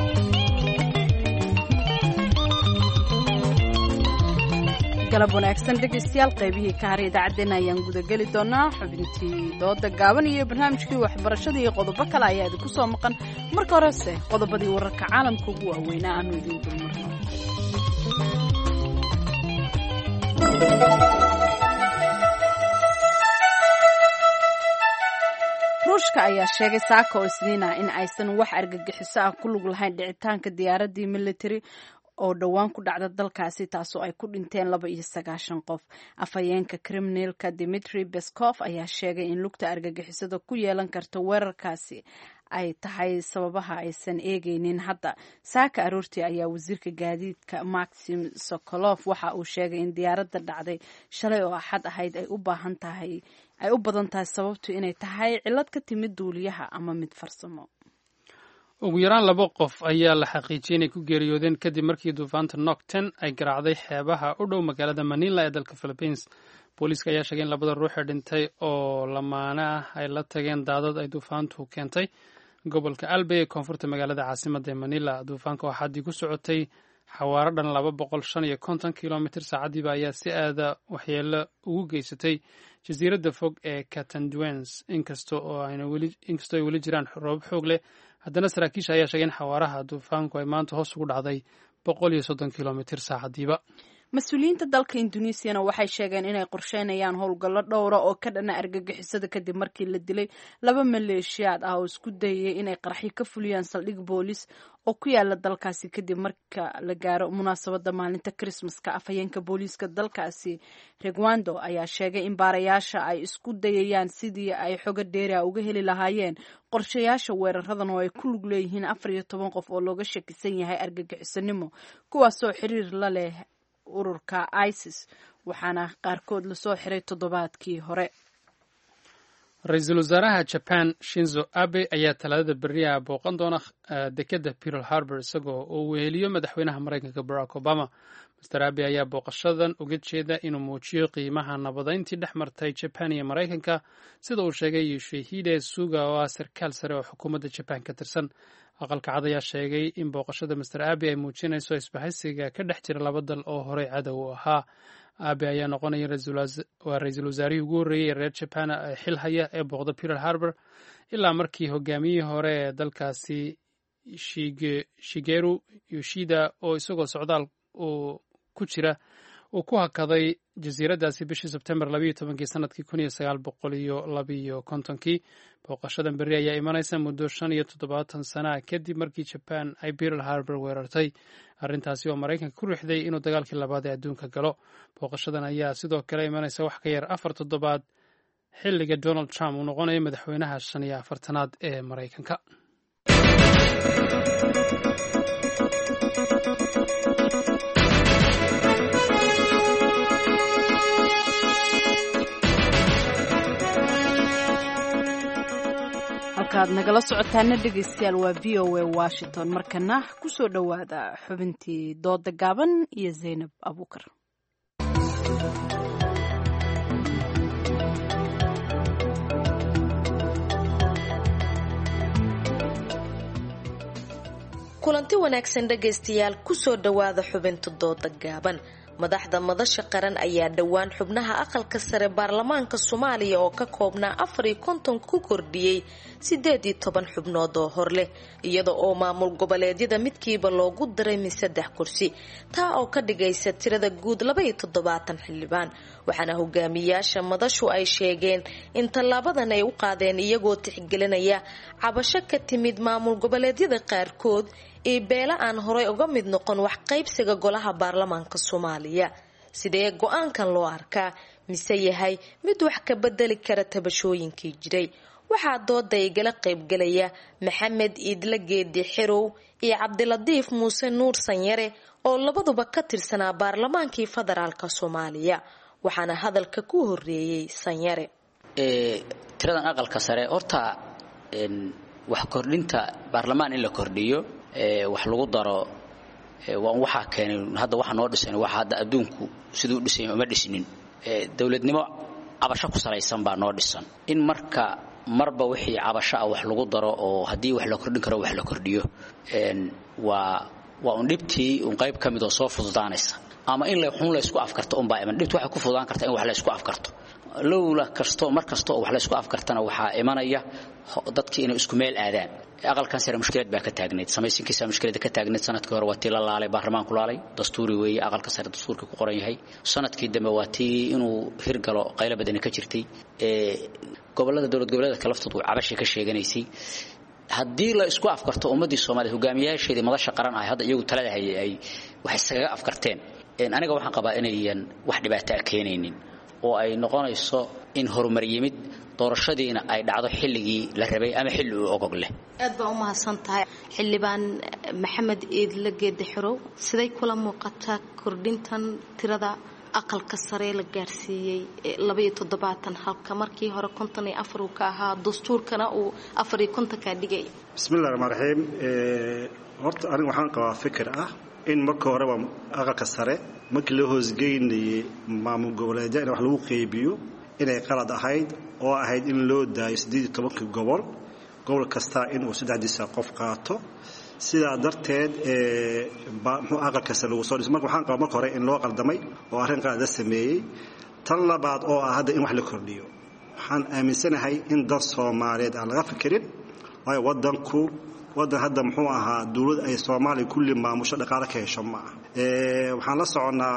galab wanaagsan dhegaystayaal qaybihii ka haray idaacaddeenna ayaan gudageli doonaa xubintii dooda gaaban iyo barnaamijkii waxbarashada iyo qodobo kale ayaa idinku soo maqan marka horese qodobadii wararka caalamka ugu waaweynaa aanu idiin dulmarno. ruushka ayaa sheegay saaka oo isniina in aysan wax argagixiso ah ku lug lahayn dhicitaanka diyaaraddii military oo dhowaan ku dhacda dalkaasi taasoo ay ku dhinteen 29 qof. afhayeenka kriminalka Dmitry Peskov ayaa sheegay in lugta argagixisada ku yeelan karta weerarkaasi ay tahay sababaha aysan eegaynin hadda. saaka aroortii ayaa wasiirka gaadiidka Maxim Sokolov waxa uu sheegay in diyaaradda dhacday shalay oo axad ahayd ay u badan tahay sababtu inay tahay cilad ka timid duuliyaha ama mid farsamo. ugu yaraan 2 qof ayaa la xaqiijiyay inay ku geeriyoodeen kadib markii duufaanta Nocten ay garaacday xeebaha u dhow magaalada Manila ee dalka Philippines. booliiska ayaa sheegay in 2 ruux ee dhintay oo lamaane ah ay la tageen daadad ay duufaantu keentay gobolka Albay ee koonfurta magaalada caasimadda Manila. duufaanka waxaa haddii ku socotay xawaaro dhan 250 kilomitir saacadiiba ayaa si aada waxyeelo ugu geysatay jasiiradda fog ee Catanduanes. inkastoo ay weli jiraan roobab xoog leh, haddana saraakiisha ayaa sheegay in xawaaraha duufaanku ay maanta hoos ugu dhacday 130 kilomitir saacadiiba. mas-uuliyiinta dalka Indonesia waxay sheegeen inay qorsheynayaan howlgallo dhowra oo ka dhana argagixisada kadib markii la dilay 2 maleeshiyaad ah oo isku dayay inay qaraxyo ka fuliyaan saldhig boolis oo ku yaala dalkaasi kadib marka la gaaro munaasabadda maalinta Christmaska. afhayeenka booliiska dalkaasi Reguando ayaa sheegay in baarayaasha ay isku dayayaan sidii ay xogo dheeri ah uga heli lahaayeen qorshayaasha weeraradan oo ay ku lug leeyihiin 14 qof oo looga shakisan yahay argagixisanimo kuwaasoo xiriir la leh ururka ISIS, waxaana qaarkood lasoo xiray toddobaadkii hore. ra-iisul wasaaraha Japan Shinzo Abe ayaa talaadada beriyaha booqan doona dekedda Pearl Harbor isagoo uu weheliyo madaxweynaha Mareykanka Barack Obama. Mr. Abe ayaa booqashadan uga jeeda inuu muujiyo qiimaha nabadayntii dhex martay Japan iyo Mareykanka, sida uu sheegay Yoshihide Suga oo ah sarkaal sare oo xukuumadda Japan ka tirsan. aqalka cad ayaa sheegay in booqashada Mr. Abe ay muujinayso isbahaysiga ka dhex jira 2 dal oo horey cadow u ahaa. Abe ayaa noqonaya ra-iisul wasaarihii ugu horreeyay ee reer Japan ee xil haya ee booqda Pearl Harbor ilaa markii hogaamiyihii hore ee dalkaasi Shigeru Yoshida oo isagoo socdaal ku jira uu ku hakaday jasiiraddaasi bishii Sebtembar 12 sanadkii 1952. booqashadan berri ayaa imanaysa muddo 75 sana kadib markii Japan ay Pearl Harbor weerartay, arrintaasi oo Mareykanka ku riixday inuu dagaalkii labaad ee adduunka galo. booqashadan ayaa sidoo kale imanaysa wax ka yar 4 toddobaad xilliga Donald Trump uu noqonayo madaxweynaha 45aad ee Mareykanka. halkaad nagala socotaana dhegaystayaal waa VOA Washington. markana ku soo dhowaada xubintii dooda gaaban iyo Zaynab Abuukar. kulanti wanaagsan dhegaystayaal ku soo dhowaada xubinta dooda gaaban. madaxda madasha qaran ayaa dhowaan xubnaha aqalka sare baarlamaanka Soomaaliya oo ka koobnaa 54 ku kordhiyay 18 xubnood oo hor leh, iyada oo maamul goboleedyada midkiiba loogu daray 3 kursi, taa oo ka dhigaysa tirada guud 27 xildhibaan. waxaana hogaamiyaasha madashu ay sheegeen in tallaabadan ay u qaadeen iyagoo tixgelinaya cabasho ka timid maamul goboleedyada qaarkood ee beela aan horey uga mid noqon wax qaybsiga golaha baarlamaanka Soomaaliya. sidee go'aankan loo arkaa, mise yahay mid wax ka bedeli kara tabashooyinkii jiray? waxaa dooda igala qaybgalaya Maxamed Idla Geedi Xirow iyo Cabdiladiif Muuse Nuur Sanyare oo labaduba ka tirsanaa baarlamaankii federaalka Soomaaliya. waxaana hadalka ku horeeyay Sanyare. tiradan aqalka sare horta wax kordhinta baarlamaan in la kordhiyo wax lagu daro waxa keenay hadda waxa noo dhisan waxa hadda adduunku sidoo dhisay ma dhisnin dawladnimo cabasho ku salaysan baa noo dhisan in marba wixii cabasho ah wax lagu daro oo hadii wax la kordhin karo wax la kordhiyo waa un dhibtii un qayb kamid oo soo fududaanaysa ama in la xun la isku afkarto unbaa iman dhibtu waxay ku fududaan kartaa in wax la isku afkarto lowla kasto mar kasto wax la isku afkartana waxaa imanaya dadkii inay isku meel aadaan aqalkan sare mushkilad baa ka taagneed samaysinkiisa mushkilad ka taagneed sanadkii hore waa tii la laalay baarlamaanku laalay dastuuri weeye aqalka sare dastuurka ku qoran yahay sanadkii dambe waa tii inuu hirgalo qaylo badan ka jirtay gobolada dowlad goboleedka laftoodu cabashi ka sheeganaysay haddii la isku afkarto ummadii Soomaaliyeed hogaamiyaasheedii madasha qaran ah hadda iyagu talada ay wax isaga afkarteen aniga waxaan qabaa inayan wax dhibaato ah keenaynin oo ay noqonayso in horumar yimid doorashadiina ay dhacdo xilligii la rabay ama xilli uu ogog leh aad baa u mahadsantahay xildhibaan maxamed Eedle Geedixiro siday kula muuqataa kordhintan tirada aqalka sare la gaarsiiyay 27 halka markii hore 54 uu ka ahaa dastuurkana uu 54 ka dhigay bismillaahir rahmaanir rahiim horta aniga waxaan qabaa fikir ah in marka hore aqalka sare markii la hoosgeeyay maamul goboleedka in wax lagu qeybiyo inay qalad ahayd oo ahayd in loo daayo 18 gobol kasta in uu 3 qof qaato sida darteed muxuu aqalka sare lagu soo dhisay marka waxaan qabaa marka hore in loo qaldamay oo arrin qalad sameeyay tan labaad oo ah hadda in wax la kordhiyo waxaan aaminsanahay in dad Soomaaliyeed aan laga fikirin waayo wadan hadda muxuu ahaa dawlad ay Soomaali kulli maamusho dhaqaale ka hesho ma waxaan la soconaa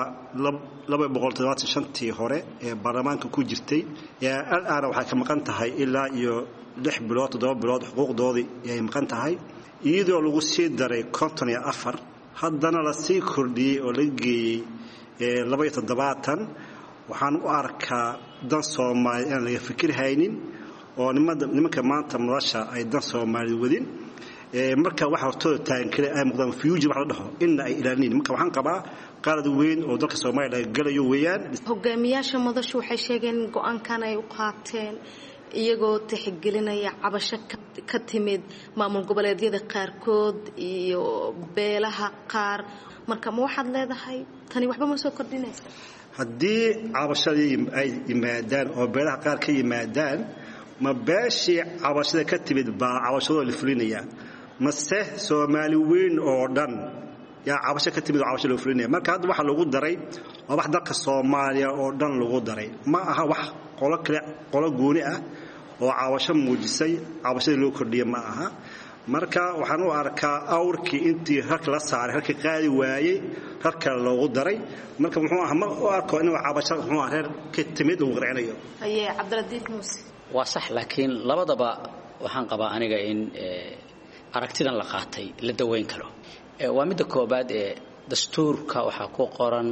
275 hore ee baarlamaanka ku jirtay aan waxa ka maqan tahay ilaa iyo 6 bilood 7 bilood xuquuqdoodii ay maqan tahay iyadoo lagu sii daray 54 haddana la sii kordhiyay oo la geeyay 27 waxaan u arkaa dan Soomaali aan laga fikir haynin oo nimanka maanta madasha ay dan Soomaali wadin marka waxa hortooda taagan kale ay muqdam future wax la dhaho in ay ilaalin marka waxaan qabaa qalad weyn oo dalka Soomaaliya laga galayo weeyaan hogaamiyaasha madashu waxay sheegeen go'aankan ay u qaateen iyagoo tixgelinaya cabasho ka timid maamul goboleedyada qaarkood iyo beelaha qaar marka ma waxaad leedahay tani waxba ma soo kordhinaysa haddii cabashadii ay yimaadaan oo beelaha qaar ka yimaadaan ma beeshii cabashada ka timid baa cabashadoo la fulinaya mase Soomaali weyn oo dhan yaa cabasho ka timid cabasho loo fulinaya marka hadda waxa lagu daray waa wax dalka Soomaaliya oo dhan lagu daray ma aha wax qolo gooni ah oo cabasho muujisay cabashada loo kordhiyay ma aha marka waxaan u arkaa awrkii intii rag la saaray halkii qaadi waayay halka loogu daray marka muxuu ahaa ma u arko inuu cabasho muxuu reer ka timid uu qarinayo ayee Cabdiradiif Muuse waa sax laakiin labadaba waxaan qabaa aniga in aragtidan la qaatay la daweyn karo waa mid koobaad ee dastuurka waxa ku qoran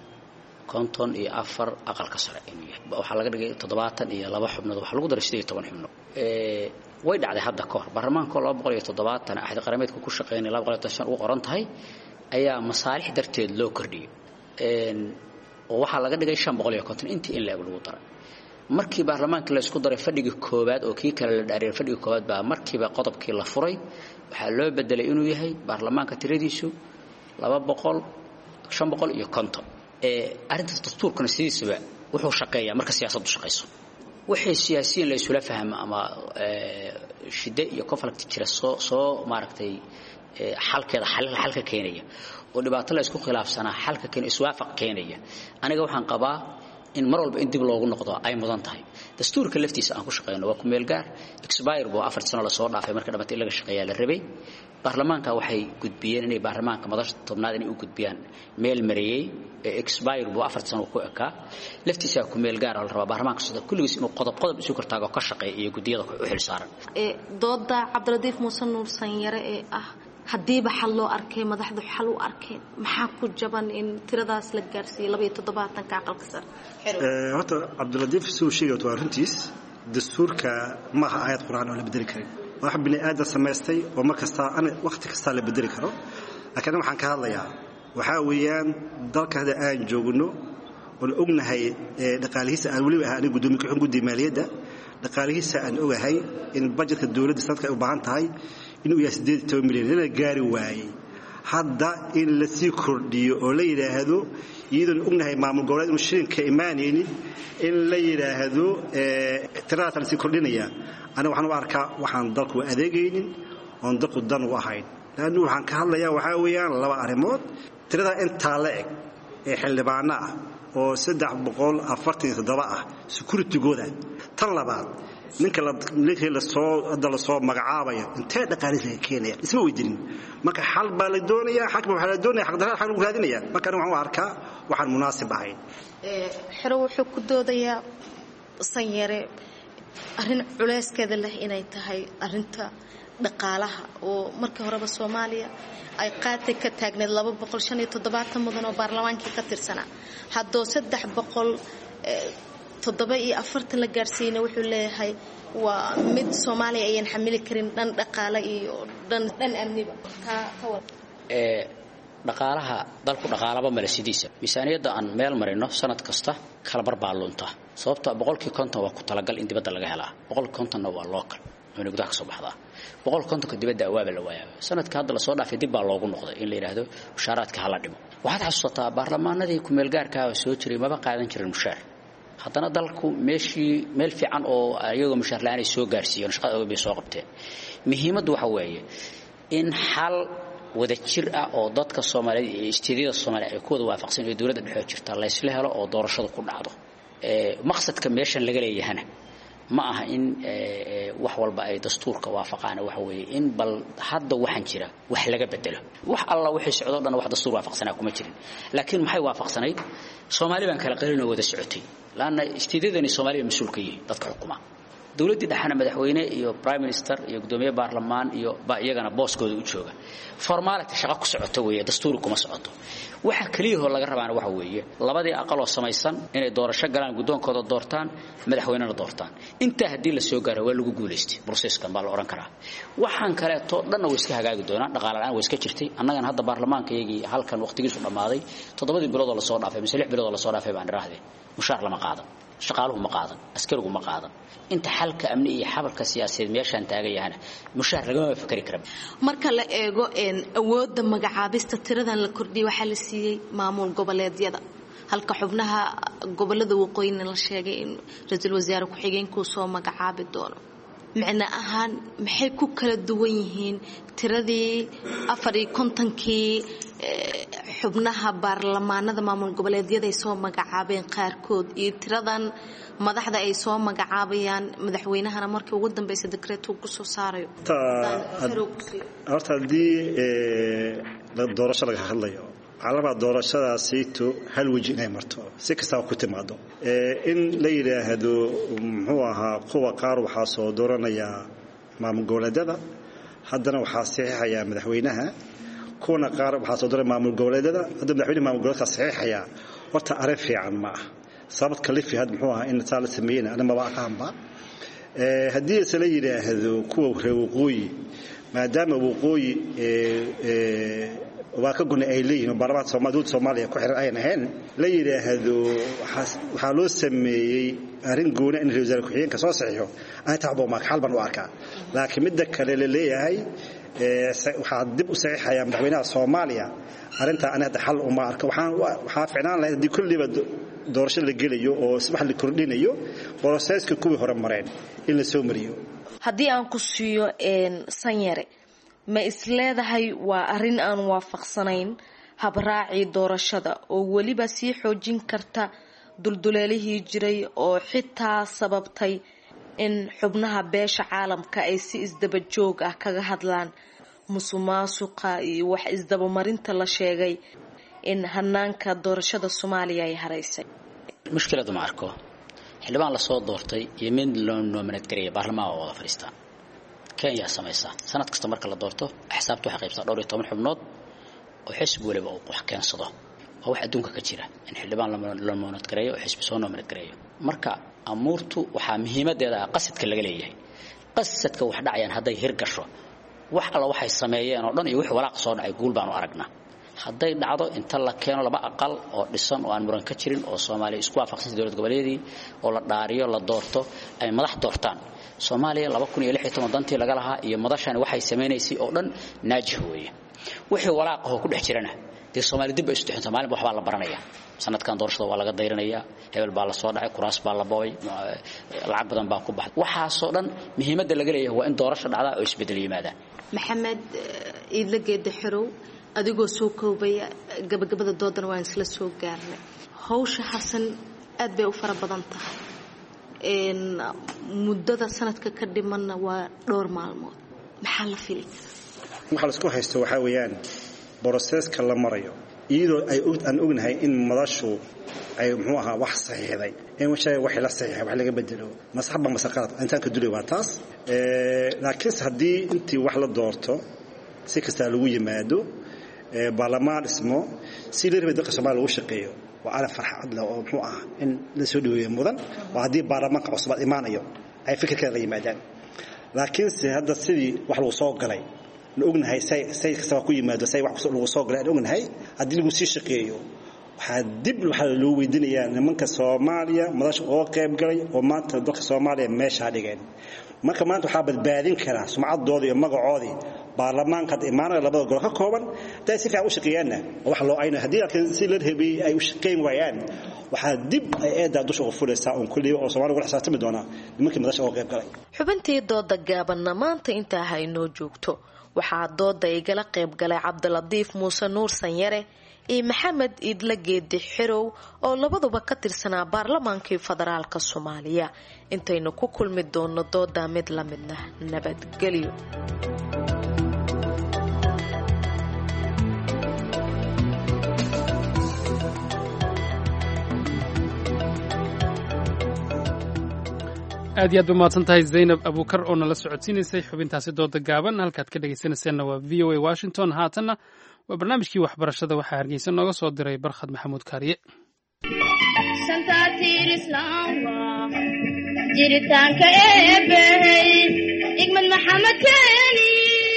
54 aqalka sare inuu yahay waxa laga dhigay 72 xubnood waxa lagu daray 18 xubnood way dhacday hadda ka hor baarlamaanka 270 ahad qarameedka ku shaqeynay 215 uu qoran tahay ayaa masaalix darteed loo kordhiyay oo waxa laga dhigay 550 intii in lagu daray markii baarlamaanka la isku daray fadhiga koobaad oo kii kale la dhaariyay fadhiga koobaad baa markiiba qodobkii la furay waxa loo bedelay inuu yahay baarlamaanka tiradiisu 550 arinta dastuurkana sidiisaba wuxuu shaqeeyaa marka siyaasaddu shaqeyso wixii siyaasiyiin la isula fahmo ama shida iyo conflict jira soo maaragtay xalka keenaya oo dhibaato la isku khilaafsanaa xalka keen iswaafaq keenaya aniga waxaan qabaa in mar walba in dib loogu noqdo ay mudan tahay dastuurka laftiisa aan ku shaqeyno waa ku meel gaar expire boo 4 sano la soo dhaafay marka dhamatay laga shaqeeyaa la rabay baarlamaanka waxay gudbiyeen inay baarlamaanka madasha tobnaad inay u gudbiyaan meel mareeyay expire boo 4 sano ku ekaa laftiisa ku meel gaar la rabaa baarlamaanka sida kulligiis inuu qodob isu kortaago ka shaqeeyo iyo gudiyada ku xil saaran dooda Cabdiradiif Muuse Nuur Sanyare ee ah hadiiba xal loo arkay madaxdu xal u arkeen maxaa ku jaban in tiradaas la gaarsiiyay 27 ka aqalka sare horta Cabdiradiif soo sheegay waa runtiis dastuurka ma aha ayad quraan oo la bedeli karin wax bini aadam sameystay oo markasta ana waqti kasta la bedeli karo laakiin waxaan ka hadlayaa waxa weeyaan dalka hada aan joogno oo ognahay dhaqaalihiisa aan wali ahaan gudoomiye ku guddi maaliyadda dhaqaalihiisa aan ogahay in budgetka dawladda sanadka ay u baahan tahay inuu yahay 18 milyan la gaari waayay hadda in la sii kordhiyo oo la yiraahdo iyadoo ognahay maamul goboleed inuu shirinka imaanaynin in la yiraahdo tirada la sii kordhinaya ana waxaan u arkaa waxaan dalku adeegaynin oo dalku dan u ahayn laanu waxaan ka hadlayaa waxa weeyaan laba arimood tirada inta la eg ee xildhibaano ah oo 347 ah security-gooda tan labaad ninka la soo magacaabaya intee dhaqaalihiisa keenaya isma weydiin marka xal baa la doonayaa xakma waxa la doonayaa xaq darrada xaq lagu raadinaya marka waxaan u arkaa waxaan munaasib ahayn xero wuxuu ku doodayaa sanyare arrin culeyskeeda leh inay tahay arrinta dhaqaalaha oo markii horeba Soomaaliya ay qaatay ka taagneed 257 mudan oo baarlamaankii ka tirsanaa haddoo 347 la gaarsiinay wuxuu leeyahay waa mid Soomaaliya ayaan xamili karin dhan dhaqaale iyo dhan amniba ka war dhaqaalaha dalku dhaqaalaba mala sidiisa miisaaniyada aan meel marino sanad kasta kala barbaalunta sababta 150 waa ku talagal in dibadda laga helaa 150 waa local inuu gudaha ka soo baxdaa 150 dibadda awaaba la waayaa sanadka hadda la soo dhaafay dib baa loogu noqday in la yiraahdo mushaaraadka hala dhimo waxaad xasuusataa baarlamaanadii ku meel gaarka ah soo jiray maba qaadan jirin mushaar haddana dalku meel fiican oo ayagoo mushaar la'aan ay soo gaarsiiyeen shaqada ay soo qabteen muhiimaddu waxa weeye in xal wada jir ah oo dadka Soomaaliyeed iyo istiidada Soomaaliyeed ay ku wada waafaqsan in dawladda dhexe jirta la isla helo oo doorashadu ku dhacdo maqsadka meeshan laga leeyahay ma aha in wax walba ay dastuurka waafaqaan waxa weeye in bal hadda waxan jira wax laga bedelo wax alla wixii socdo dhan wax dastuur waafaqsanaa kuma jirin laakiin maxay waafaqsanayd Soomaaliya baan kala qarin oo wada socotay laana istiidadani Soomaaliya mas'uulka yihiin dadka xukuma dawladda dhaxana madaxweyne iyo prime minister iyo gudoomiye baarlamaan iyo iyagana booskooda u jooga formality shaqo ku socoto weeye dastuur kuma socoto waxa kaliya oo laga rabaa waxa weeye labadii aqal oo samaysan inay doorasho galaan gudoonkooda doortaan madaxweynena doortaan inta hadii la soo gaaro waa lagu guuleystay processkan baa la oran karaa waxaan kale to dhan way iska hagaagi doonaan dhaqaale la'aan way iska jirtay annagan hadda baarlamaankayagii halkan waqtigiisu dhamaaday 7 bilood oo la soo dhaafay mise 6 bilood oo la soo dhaafay baan raaxday mushaar lama qaadan shaqaaluhu ma qaadan askarigu ma qaadan inta xalka amni iyo xabalka siyaasadeed meeshan taagayahana mushaar laga fikri karo marka la eego awoodda magacaabista tiradan la kordhiyay waxa la siiyay maamul goboleedyada halka xubnaha gobolada waqooyiga la sheegay in ra'iisul wasaare ku xigeenku soo magacaabi doono macna ahaan maxay ku kala duwan yihiin tiradii 450kii xubnaha baarlamaanada maamul goboleedyada ay soo magacaabeen qaarkood iyo tiradan madaxda ay soo magacaabayaan madaxweynahana markii ugu dambeysay dekreeto ku soo saarayo horta hadii la doorasho laga hadlayo calaba doorashadaasiito hal waji inay marto si kasta ku timaado in la yiraahdo muxuu ahaa kuwa qaar waxa soo dooranaya maamul goboleedyada haddana waxa saxiixaya madaxweynaha kuna qaar waxa soo dooranaya maamul goboleedyada hadda madaxweynaha maamul goboleedka saxiixaya horta arrin fiican ma aha sabab kalifi had muxuu ahaa in taal sameeyna ana ma aqaanba hadii isla yiraahdo kuwa waqooyi maadaama waqooyi waa ka gunay ay leeyihiin baarlamaanka Soomaaliya ku xiran ay ahayn la yiraahdo waxa loo sameeyay arrin gooni in ra'iisul ku-xigeenka soo saxiixo ay taabo ma xalban u arkaa laakiin mid kale la leeyahay waxa dib u saxiixaya madaxweynaha Soomaaliya arrinta ana xal uma arka waxa fiicnaan lahayd dib kulliba doorasho la gelayo oo sabax la kordhinayo processka kuwii hore mareen in la soo mariyo haddii aan ku siiyo sanyare ma isleedahay waa arrin aan waafaqsanayn habraaci doorashada oo waliba sii xoojin karta dulduleelihii jiray oo xitaa sababtay in xubnaha beesha caalamka ay si isdaba joog ah kaga hadlaan musuqmaasuqa iyo wax isdaba marinta la sheegay in hanaanka doorashada Soomaaliya ay haraysay mushkiladu ma arko xildhibaan la soo doortay iyo mid loo nominate gareeyay baarlamaanka wada fariistaan Kenya samaysa sanad kasta marka la doorto xisaabtu waxa qaybsan 12 xubnood oo xisbi waliba uu wax keensado oo wax adduunka ka jira in xildhibaan la nominate gareeyo oo xisbi soo nominate gareeyo marka amuurtu waxa muhiimadeeda qasadka laga leeyahay qasadka wax dhacayaan haday hirgasho wax alla waxay sameeyeen oo dhan iyo wix walaaq soo dhacay guul baan u aragnaa haday dhacdo inta la keeno laba aqal oo dhisan oo aan muran ka jirin oo Soomaaliya isku waafaqsan dawlad goboleedii oo la dhaariyo la doorto ay madax doortaan Soomaaliya 2016 dantii laga lahaa iyo madashan waxay sameeynaysi oo dhan naajix weeye wixii walaaq oo ku dhex jirana dee Soomaaliya dib ay isku xinta maalin wax baa la baranaya sanadkan doorashada waa laga dayranaya hebel baa la soo dhacay kuraas baa la booy lacag badan baa ku baxay waxa soo dhan muhiimadda laga leeyahay waa in doorasho dhacda oo isbedel yimaada maxamed idla geed xiro adigoo soo koobaya gabagabada doodana waan isla soo gaarnay hawsha harsan aad bay u fara badan tahay muddada sanadka ka dhimanna waa dhowr maalmood maxaa la fili waxa la isku haysto waxa weeyaan boroseska la marayo iyadoo aan ognahay in madashu ay muxuu ahaa wax saxiixday in wax la saxiixay wax laga bedelo masaxba masaqad intaan ka dulay waa taas laakiin haddii intii wax la doorto si kasta lagu yimaado baarlamaan ismo si leeyahay dadka Soomaaliya lagu shaqeeyo waa ala farxad la oo muxuu ah in la soo dhaweeyo mudan waa haddii baarlamaanka cusub imaanayo ay fikirka la yimaadaan laakiin si hadda sidii wax lagu soo galay la ognahay say kasta ku yimaado say wax lagu soo galay ognahay haddii lagu sii shaqeeyo waxaa dib loo weydiinayaa nimanka Soomaaliya madasha oo qayb galay oo maanta dadka Soomaaliya meesha dhigeen marka maanta waxaa badbaadin kara sumcaddooda iyo magacoodii baarlamaanka imaanaya labada gol ka kooban tay si fiican u shaqeeyana wax loo ayna hadii si la heebay ay u shaqeyn waayaan waxa dib ay eeda dusha u fulaysaa oo kulliye oo Soomaaliya wax xisaabtami doona nimanka madasha oo qayb galay xubintii dooda gaabanna maanta inta haynoo joogto waxaa dooda igala qayb galay Cabdiladiif Muuse Nuur Sanyare iyo Maxamed Idla Geedi Xirow oo labaduba ka tirsanaa baarlamaankii federaalka Soomaaliya intaynu ku kulmi doono dooda mid la midna nabadgelyo aad iyo aad umahadsan tahay Zaynab Abuukar oo nala socodsiinaysay xubintaasi dooda gaaban halkaad ka dhagaysanaysaanna waa VOA Washington haatanna waa barnaamijkii waxbarashada waxaa Hargeysa nooga soo diray Barkhad Maxamuud Kaariye jiritaanka eebbahey igmad maxamed keeni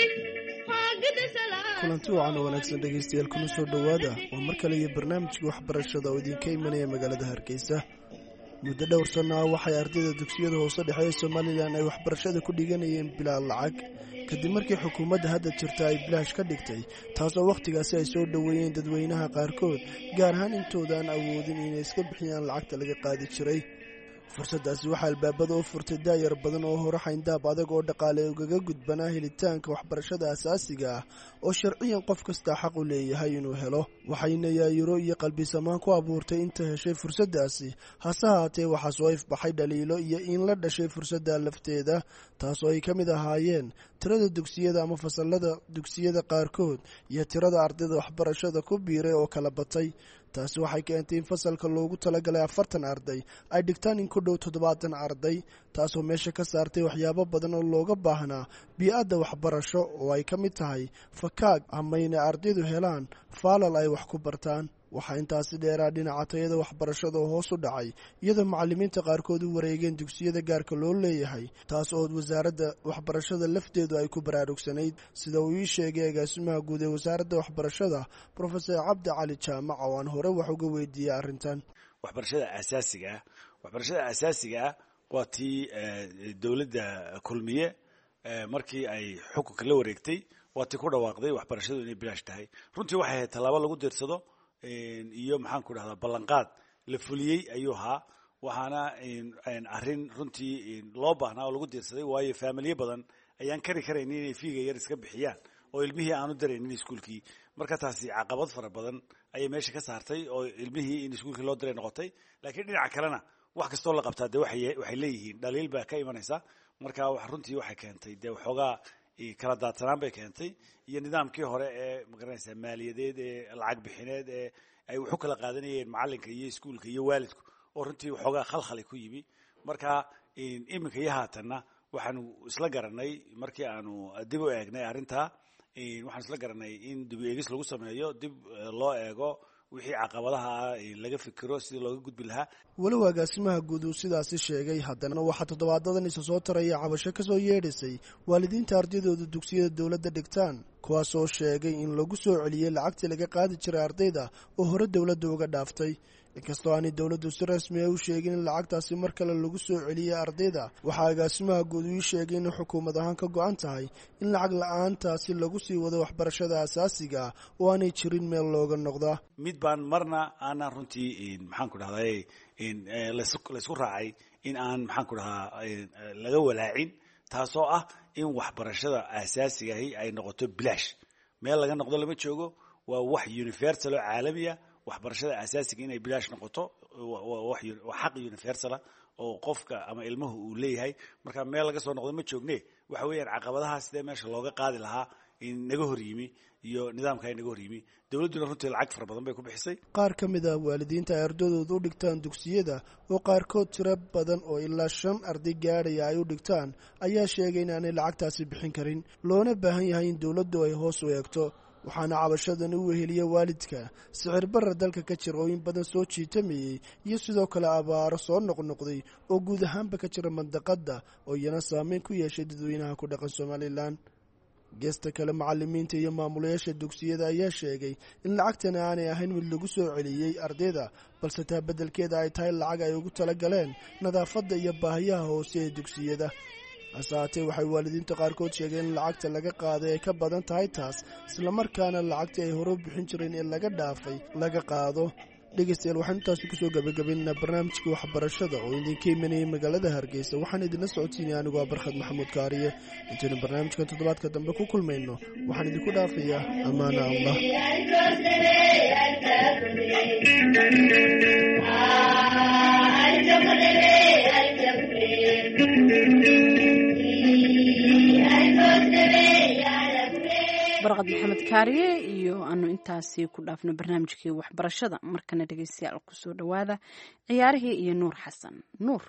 kulanti wacan oo wanaagsan dhegaystayaal kuna soo dhowaada waa mar kale iyo barnaamijkii waxbarashada oo idinka imanaya magaalada Hargeysa muddo dhowr sano ah waxay ardayda dugsiyada hoose dhexe ee Soomaaliland ay waxbarashada ku dhiganayeen bilaa lacag kadib markii xukuumadda hadda jirta ay bilaash ka dhigtay taasoo waqtigaasi ay soo dhaweeyeen dadweynaha qaarkood gaar ahaan intooda aan awoodin inay iska bixiyaan lacagta laga qaadi jiray fursadaasi waxaa albaabada u furtay daayar badan oo hore xayndaab adag oo dhaqaale ugaga gudbanaa helitaanka waxbarashada asaasiga ah oo sharciyan qof kasta xaq u leeyahay inuu helo waxayna yaayiro iyo qalbi samaan ku abuurtay inta heshay fursadaasi hase haatee waxaa soo ifbaxay dhaliilo iyo in la dhashay fursadda lafteeda taasoo ay ka mid ahaayeen tirada dugsiyada ama fasalada dugsiyada qaarkood iyo tirada ardayda waxbarashada ku biiray oo kala batay taasi waxay keentay in fasalka loogu talagalay 40 arday ay dhigtaan in ku dhow 70 arday taasoo meesha ka saartay waxyaabo badan oo looga baahnaa bii'adda waxbarasho oo ay ka mid tahay fakaag ama inay ardaydu helaan faalal ay wax ku bartaan waxaa intaasi dheeraa dhinaca tayada waxbarashada oo hoos u dhacay iyadoo macallimiinta qaarkood u wareegeen dugsiyada gaarka loo leeyahay taas oo wasaaradda waxbarashada lafteedu ay ku baraarugsanayd sida uu ii sheegay agaasimaha guud ee wasaaradda waxbarashada Professor Cabdi Cali Jaamac oo aan hore wax uga weydiiyay arrintan waxbarashada asaasiga waa tii dawladda kulmiye markii ay xukunka la wareegtay waa tii ku dhawaaqday waxbarashadu inay bilaash tahay runtii waxay ahayd tallaabo lagu diirsado iyo maxaan ku dhahdaa ballanqaad la fuliyey ayuu ahaa waxaana arrin runtii loo baahnaa oo lagu diirsaday waayo faamilyo badan ayaan kari karaynin inay fiiga yar iska bixiyaan oo ilmihii aanu daraynin iskuulkii marka taasi caqabad fara badan ayay meesha ka saartay oo ilmihii in iskuulkii loo diray noqotay laakiin dhinaca kalena wax kastoo la qabtaa dee waxay leeyihiin dhaliil baa ka imanaysa marka runtii waxay keentay dee waxoogaa kala daadsanaan bay keentay iyo nidaamkii hore ee magaranaysa maaliyadeed ee lacag bixineed ee ay wuxu kala qaadanayeen macalinka iyo iskuulka iyo waalidku oo runtii waxoogaa khalkhali ku yimi marka iminka iyo haatanna waxaanu isla garanay markii aanu dib u eegnay arrintaa waxaanu isla garanay in dib u eegis lagu sameeyo dib loo eego wixii caqabadaha laga fikiro sidii looga gudbi lahaa walow agaasimaha guud uu sidaasi sheegay haddana waxaa toddobaadadan isa soo taraya cabasho ka soo yeedhisay waalidiinta ardaydooda dugsiyada dowladda dhigtaan kuwaas oo sheegay in lagu soo celiyey lacagtii laga qaadi jiray ardayda oo hore dowladda uga dhaaftay inkastoo aanay dowladdu si rasmi ah u sheegin in lacagtaasi mar kale lagu soo celiyey ardayda waxaa agaasimaha guud uu sheegay in xukuumad ahaan ka go'an tahay in lacag la'aantaasi lagu sii wado waxbarashada asaasiga ah oo aanay jirin meel looga noqda mid baan marna aanan runtii maxaan ku dhahday laysku raacay in aan maxaan ku dhahaa laga walaacin taasoo ah in waxbarashada asaasigahi ay noqoto bilaash meel laga noqdo lama joogo waa wax universal oo caalamiya waxbarashada asaasiga inay bilaash noqoto waa xaq universal oo qofka ama ilmuhu uu leeyahay marka meel laga soo noqdo ma joogne waxa weeyaan caqabadaha sidee meesha looga qaadi lahaa in naga hor yimi iyo nidaamka ay naga hor yimi dawladduna runtii lacag fara badan bay ku bixisay qaar ka mid ah waalidiinta ay ardadooda u dhigtaan dugsiyada oo qaarkood tiro badan oo ilaa 5 arday gaadhaya ay u dhigtaan ayaa sheegay inaanay lacagtaasi bixin karin loona baahan yahay in dawladdu ay hoos u eegto waxaana cabashadan u weheliya waalidka sicir barra dalka ka jira oo in badan soo jiitamayey iyo sidoo kale abaaro soo noqnoqday oo guud ahaanba ka jira mandaqadda oo iyana saameyn ku yeeshay dadweynaha ku dhaqan Somaliland geesta kale macallimiinta iyo maamulayaasha dugsiyada ayaa sheegay in lacagtan aanay ahayn mid lagu soo celiyey ardayda balse taa beddelkeeda ay tahay lacag ay ugu talagaleen nadaafadda iyo baahiyaha hoose ee dugsiyada hase haatee waxay waalidiinta qaarkood sheegeen in lacagta laga qaaday ay ka badan tahay taas islamarkaana lacagtii ay hore u bixin jireen ee laga dhaafay laga qaado dhegeystayaal waxaan intaasi kusoo gabagabaynaynaa barnaamijkii waxbarashada oo idinka imanayay magaalada Hargeysa waxaan idinla socodsiinaya anigoo Barkhad Maxamuud Kaariye intaynu barnaamijkan toddobaadka dambe ku kulmayno waxaan idinku dhaafayaa amaana Allah barqad maxamed kaariye iyo aanu intaasi ku dhaafno barnaamijkii waxbarashada markana dhegeystayaal ku soo dhawaada ciyaarihii iyo nuur xasan nuur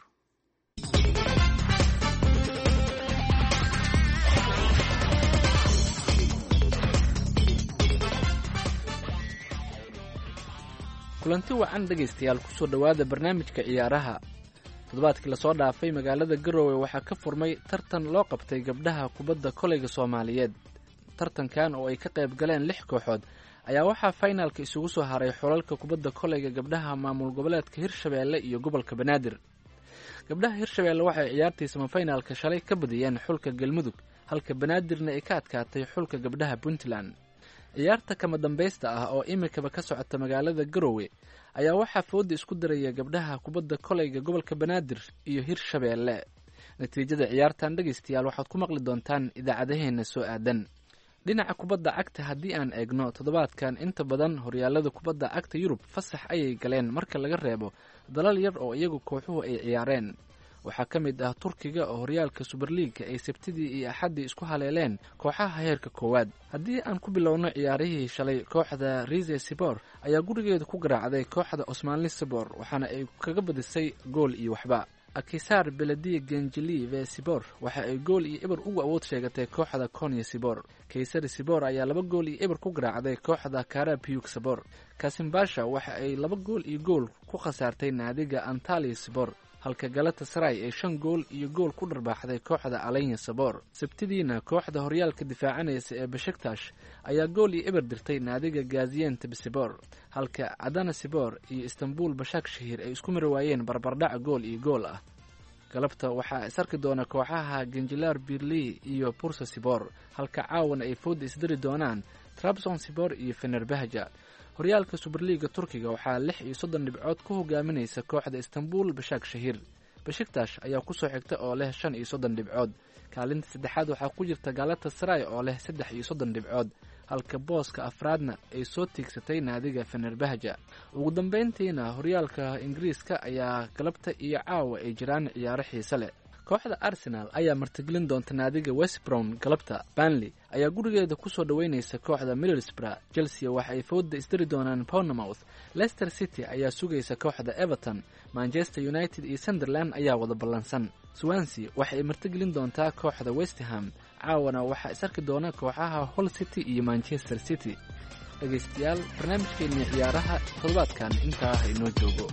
kulanti wacan dhegeystayaal ku soo dhawaada barnaamijka ciyaaraha toddobaadkii lasoo dhaafay magaalada Garowe waxaa ka furmay tartan loo qabtay gabdhaha kubadda kolayga Soomaaliyeed tartankan oo ay ka qayb galeen 6 kooxood ayaa waxaa finalka isugu soo haray xulalka kubadda kolayga gabdhaha maamul goboleedka Hirshabeelle iyo gobolka Banaadir gabdhaha Hirshabeelle waxay ciyaartii semifinalka shalay ka badiyeen xulka Galmudug halka Banaadirna ay ka adkaatay xulka gabdhaha Puntland ciyaarta kama dambaysta ah oo imikaba ka socota magaalada Garowe ayaa waxaa fooda isku daraya gabdhaha kubadda kolayga gobolka Banaadir iyo Hirshabeelle natiijada ciyaartan dhageystayaal waxaad ku maqli doontaan idaacadaheena soo aadan dhinaca kubadda cagta haddii aan eegno toddobaadkan inta badan horyaalada kubadda cagta Yurub fasax ayay galeen marka laga reebo dalal yar oo iyagu kooxuhu ay ciyaareen waxaa ka mid ah Turkiga oo horyaalka Super League ay Sabtidii iyo Axaddii isku haleeleen kooxaha heerka koowaad haddii aan ku bilowno ciyaarihii shalay kooxda Rizespor ayaa gurigeeda ku garaacday kooxda Osmanlispor waxaana ay kaga badisay gool iyo waxba Akisar Belediye Genjili Vesibor waxa ay gool iyo eber ugu awood sheegatay kooxda Konyaspor Kayseri Sibor ayaa 2 gool iyo eber ku garaacday kooxda Karabiyuksabor Kasimbasha waxa ay 2 gool iyo gool ku khasaartay naadiga Antalyaspor halka Galatasaray ay 5 gool iyo gool ku dharbaaxday kooxda Alanyaspor Sabtidiina kooxda horyaalka difaacanaysa ee Besiktas ayaa gool iyo eber dirtay naadiga Gaziantepspor halka Adanaspor iyo Istanbul Başakşehir ay isku marwaayeen barbardhac gool iyo gool ah galabta waxaa isarki doona kooxaha Genjilar Birliği iyo Bursaspor halka caawana ay fooda isdiri doonaan Trabzonspor iyo Fenerbahce horyaalka Super League Turkiga waxaa 36 dhibcood ku hogaaminaysa kooxda Istanbul Başakşehir Besiktas ayaa ku soo xigta oo leh 35 dhibcood kaalinta saddexaad waxaa ku jirta Galatasaray oo leh 33 dhibcood halka booska afraadna ay soo tiigsatay naadiga Fenerbahce ugu dambeyntiina horyaalka Ingiriiska ayaa galabta iyo caawa ay jiraan ciyaaro xiiso leh kooxda Arsenal ayaa martigelin doonta naadiga West Brom galabta Burnley ayaa gurigeeda ku soo dhaweynaysa kooxda Middlesbrough Chelsea waxa ay fooda isdiri doonaan Bournemouth Leicester City ayaa sugaysa kooxda Everton Manchester United iyo Sunderland ayaa wada ballansan Swansea waxa ay martigelin doontaa kooxda West Ham caawana waxa isarki doona kooxaha Hull City iyo Manchester City dhageystayaal barnaamijkeena ciyaaraha toddobaadkan intaa inoo joogo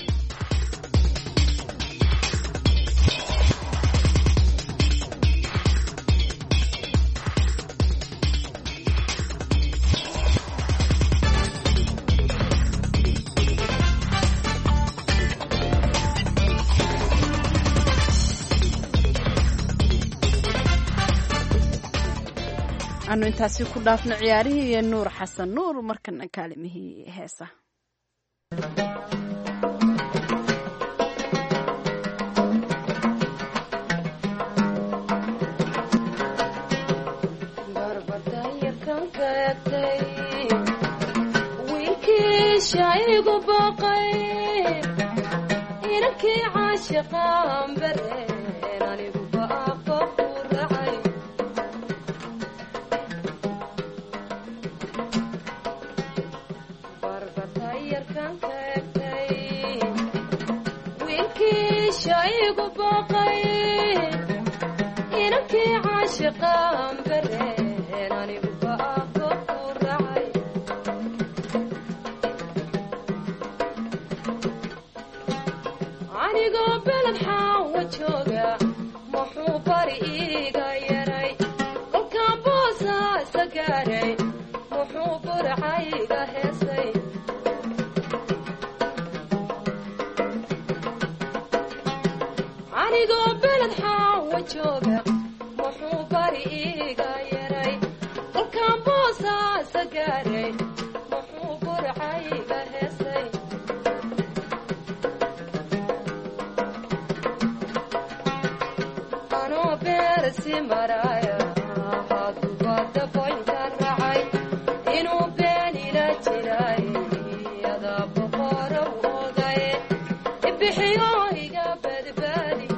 anu intaasi ku dhaafno ciyaarihii iyo nuur xasan nuur markana kaalimihii heesa caashiqaan bareen aniguba aqo ku racay barbatayarkan ka egtay wiilkii shaygu baqay inankii caashiqaan bareen aniguba aqo ku racay anigoo beled xaawa jooga muxuu bari iiga yaray kolkaan boosaasa gaaray muxuu burcayga heesay anigoo beled xaawa jooga muxuu bari iiga yaray kolkaan boosaasa gaaray muxuu burcayga heesay anoo beersi maraya haduubada boynka racay inuu been ila jiray adaa boqorow ogaye ibixiyo iga badbaadi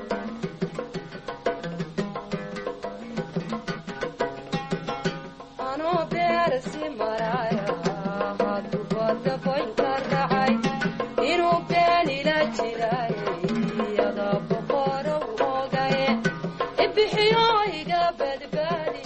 anoo beersi maraya haduubada boynka racay inuu been ila jiray adaa boqorow ogaye ibixiyo iga badbaadi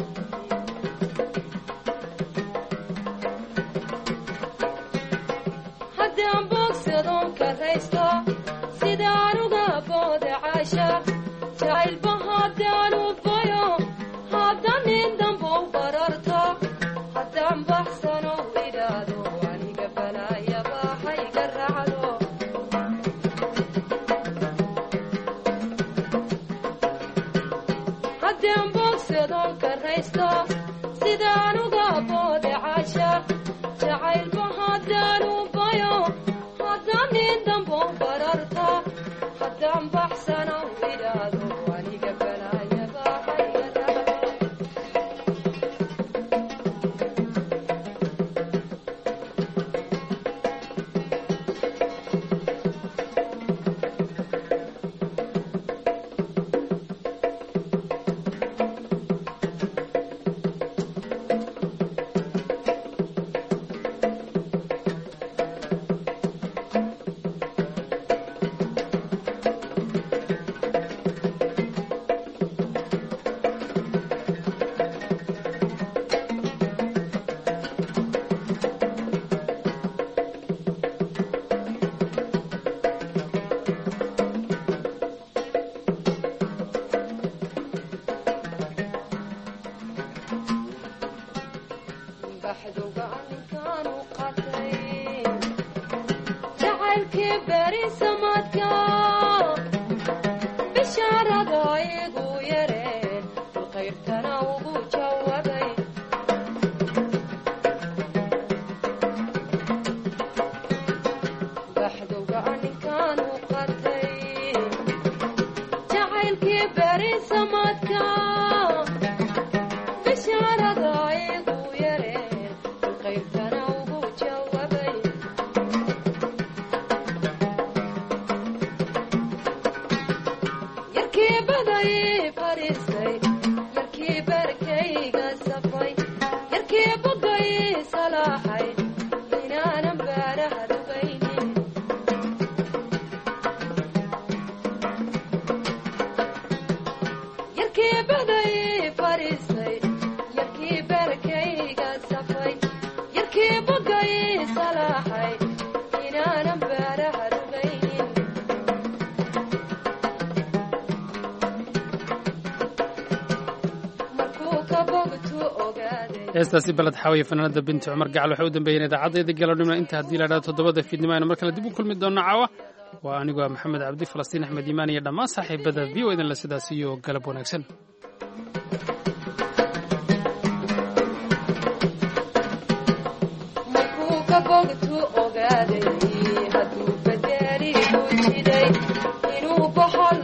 haddaan boogsadoon karaysto sidaan uga booda caasha jacaylba haddaan u bayo haddaan nin dambow bararto haddaan baxsano idhaado aniga balaayaba hayga raacdo haddaan boogsadoon karaysto sidaan uga booda caasha jacaylba haddaan u bayo haddaan nin dambow bararto haddaan baxsano idhaado aniga balaayaba hayga raacdo baxduga ninkaan u qatay jacaylkii beri samaadka bishaarada igu yareen bilqayrtana ugu jawaabay baxduga ninkaan u qatay jacaylkii beri samaadka bishaarada igu yareen bilqayrtana ugu jawaabay yarkii baday fariistay yarkii barkayga safay yarkii bogay salaaxay inaanan baaraha dhugaynin yarkii baday fariistay yarkii barkayga safay yarkii bogay salaaxay inaanan baaraha dhugaynin markuu ka bogtu ogaaday heestaasi baled xaawiye fanaanada binti cumar gacal waxay u dambeeyeen idaacaddeedii galabnimo inta haddii la dhahdo 7 fiidnimo aynu mar kale dib u kulmi doonno caawa waa anigoo maxamed cabdi falastiin axmed iimaan iyo dhammaan saaxiibada v o idinle sidaas iyo galab wanaagsan markuu ka bogtu ogaaday hadduu bedeli ku jiray inuu bohol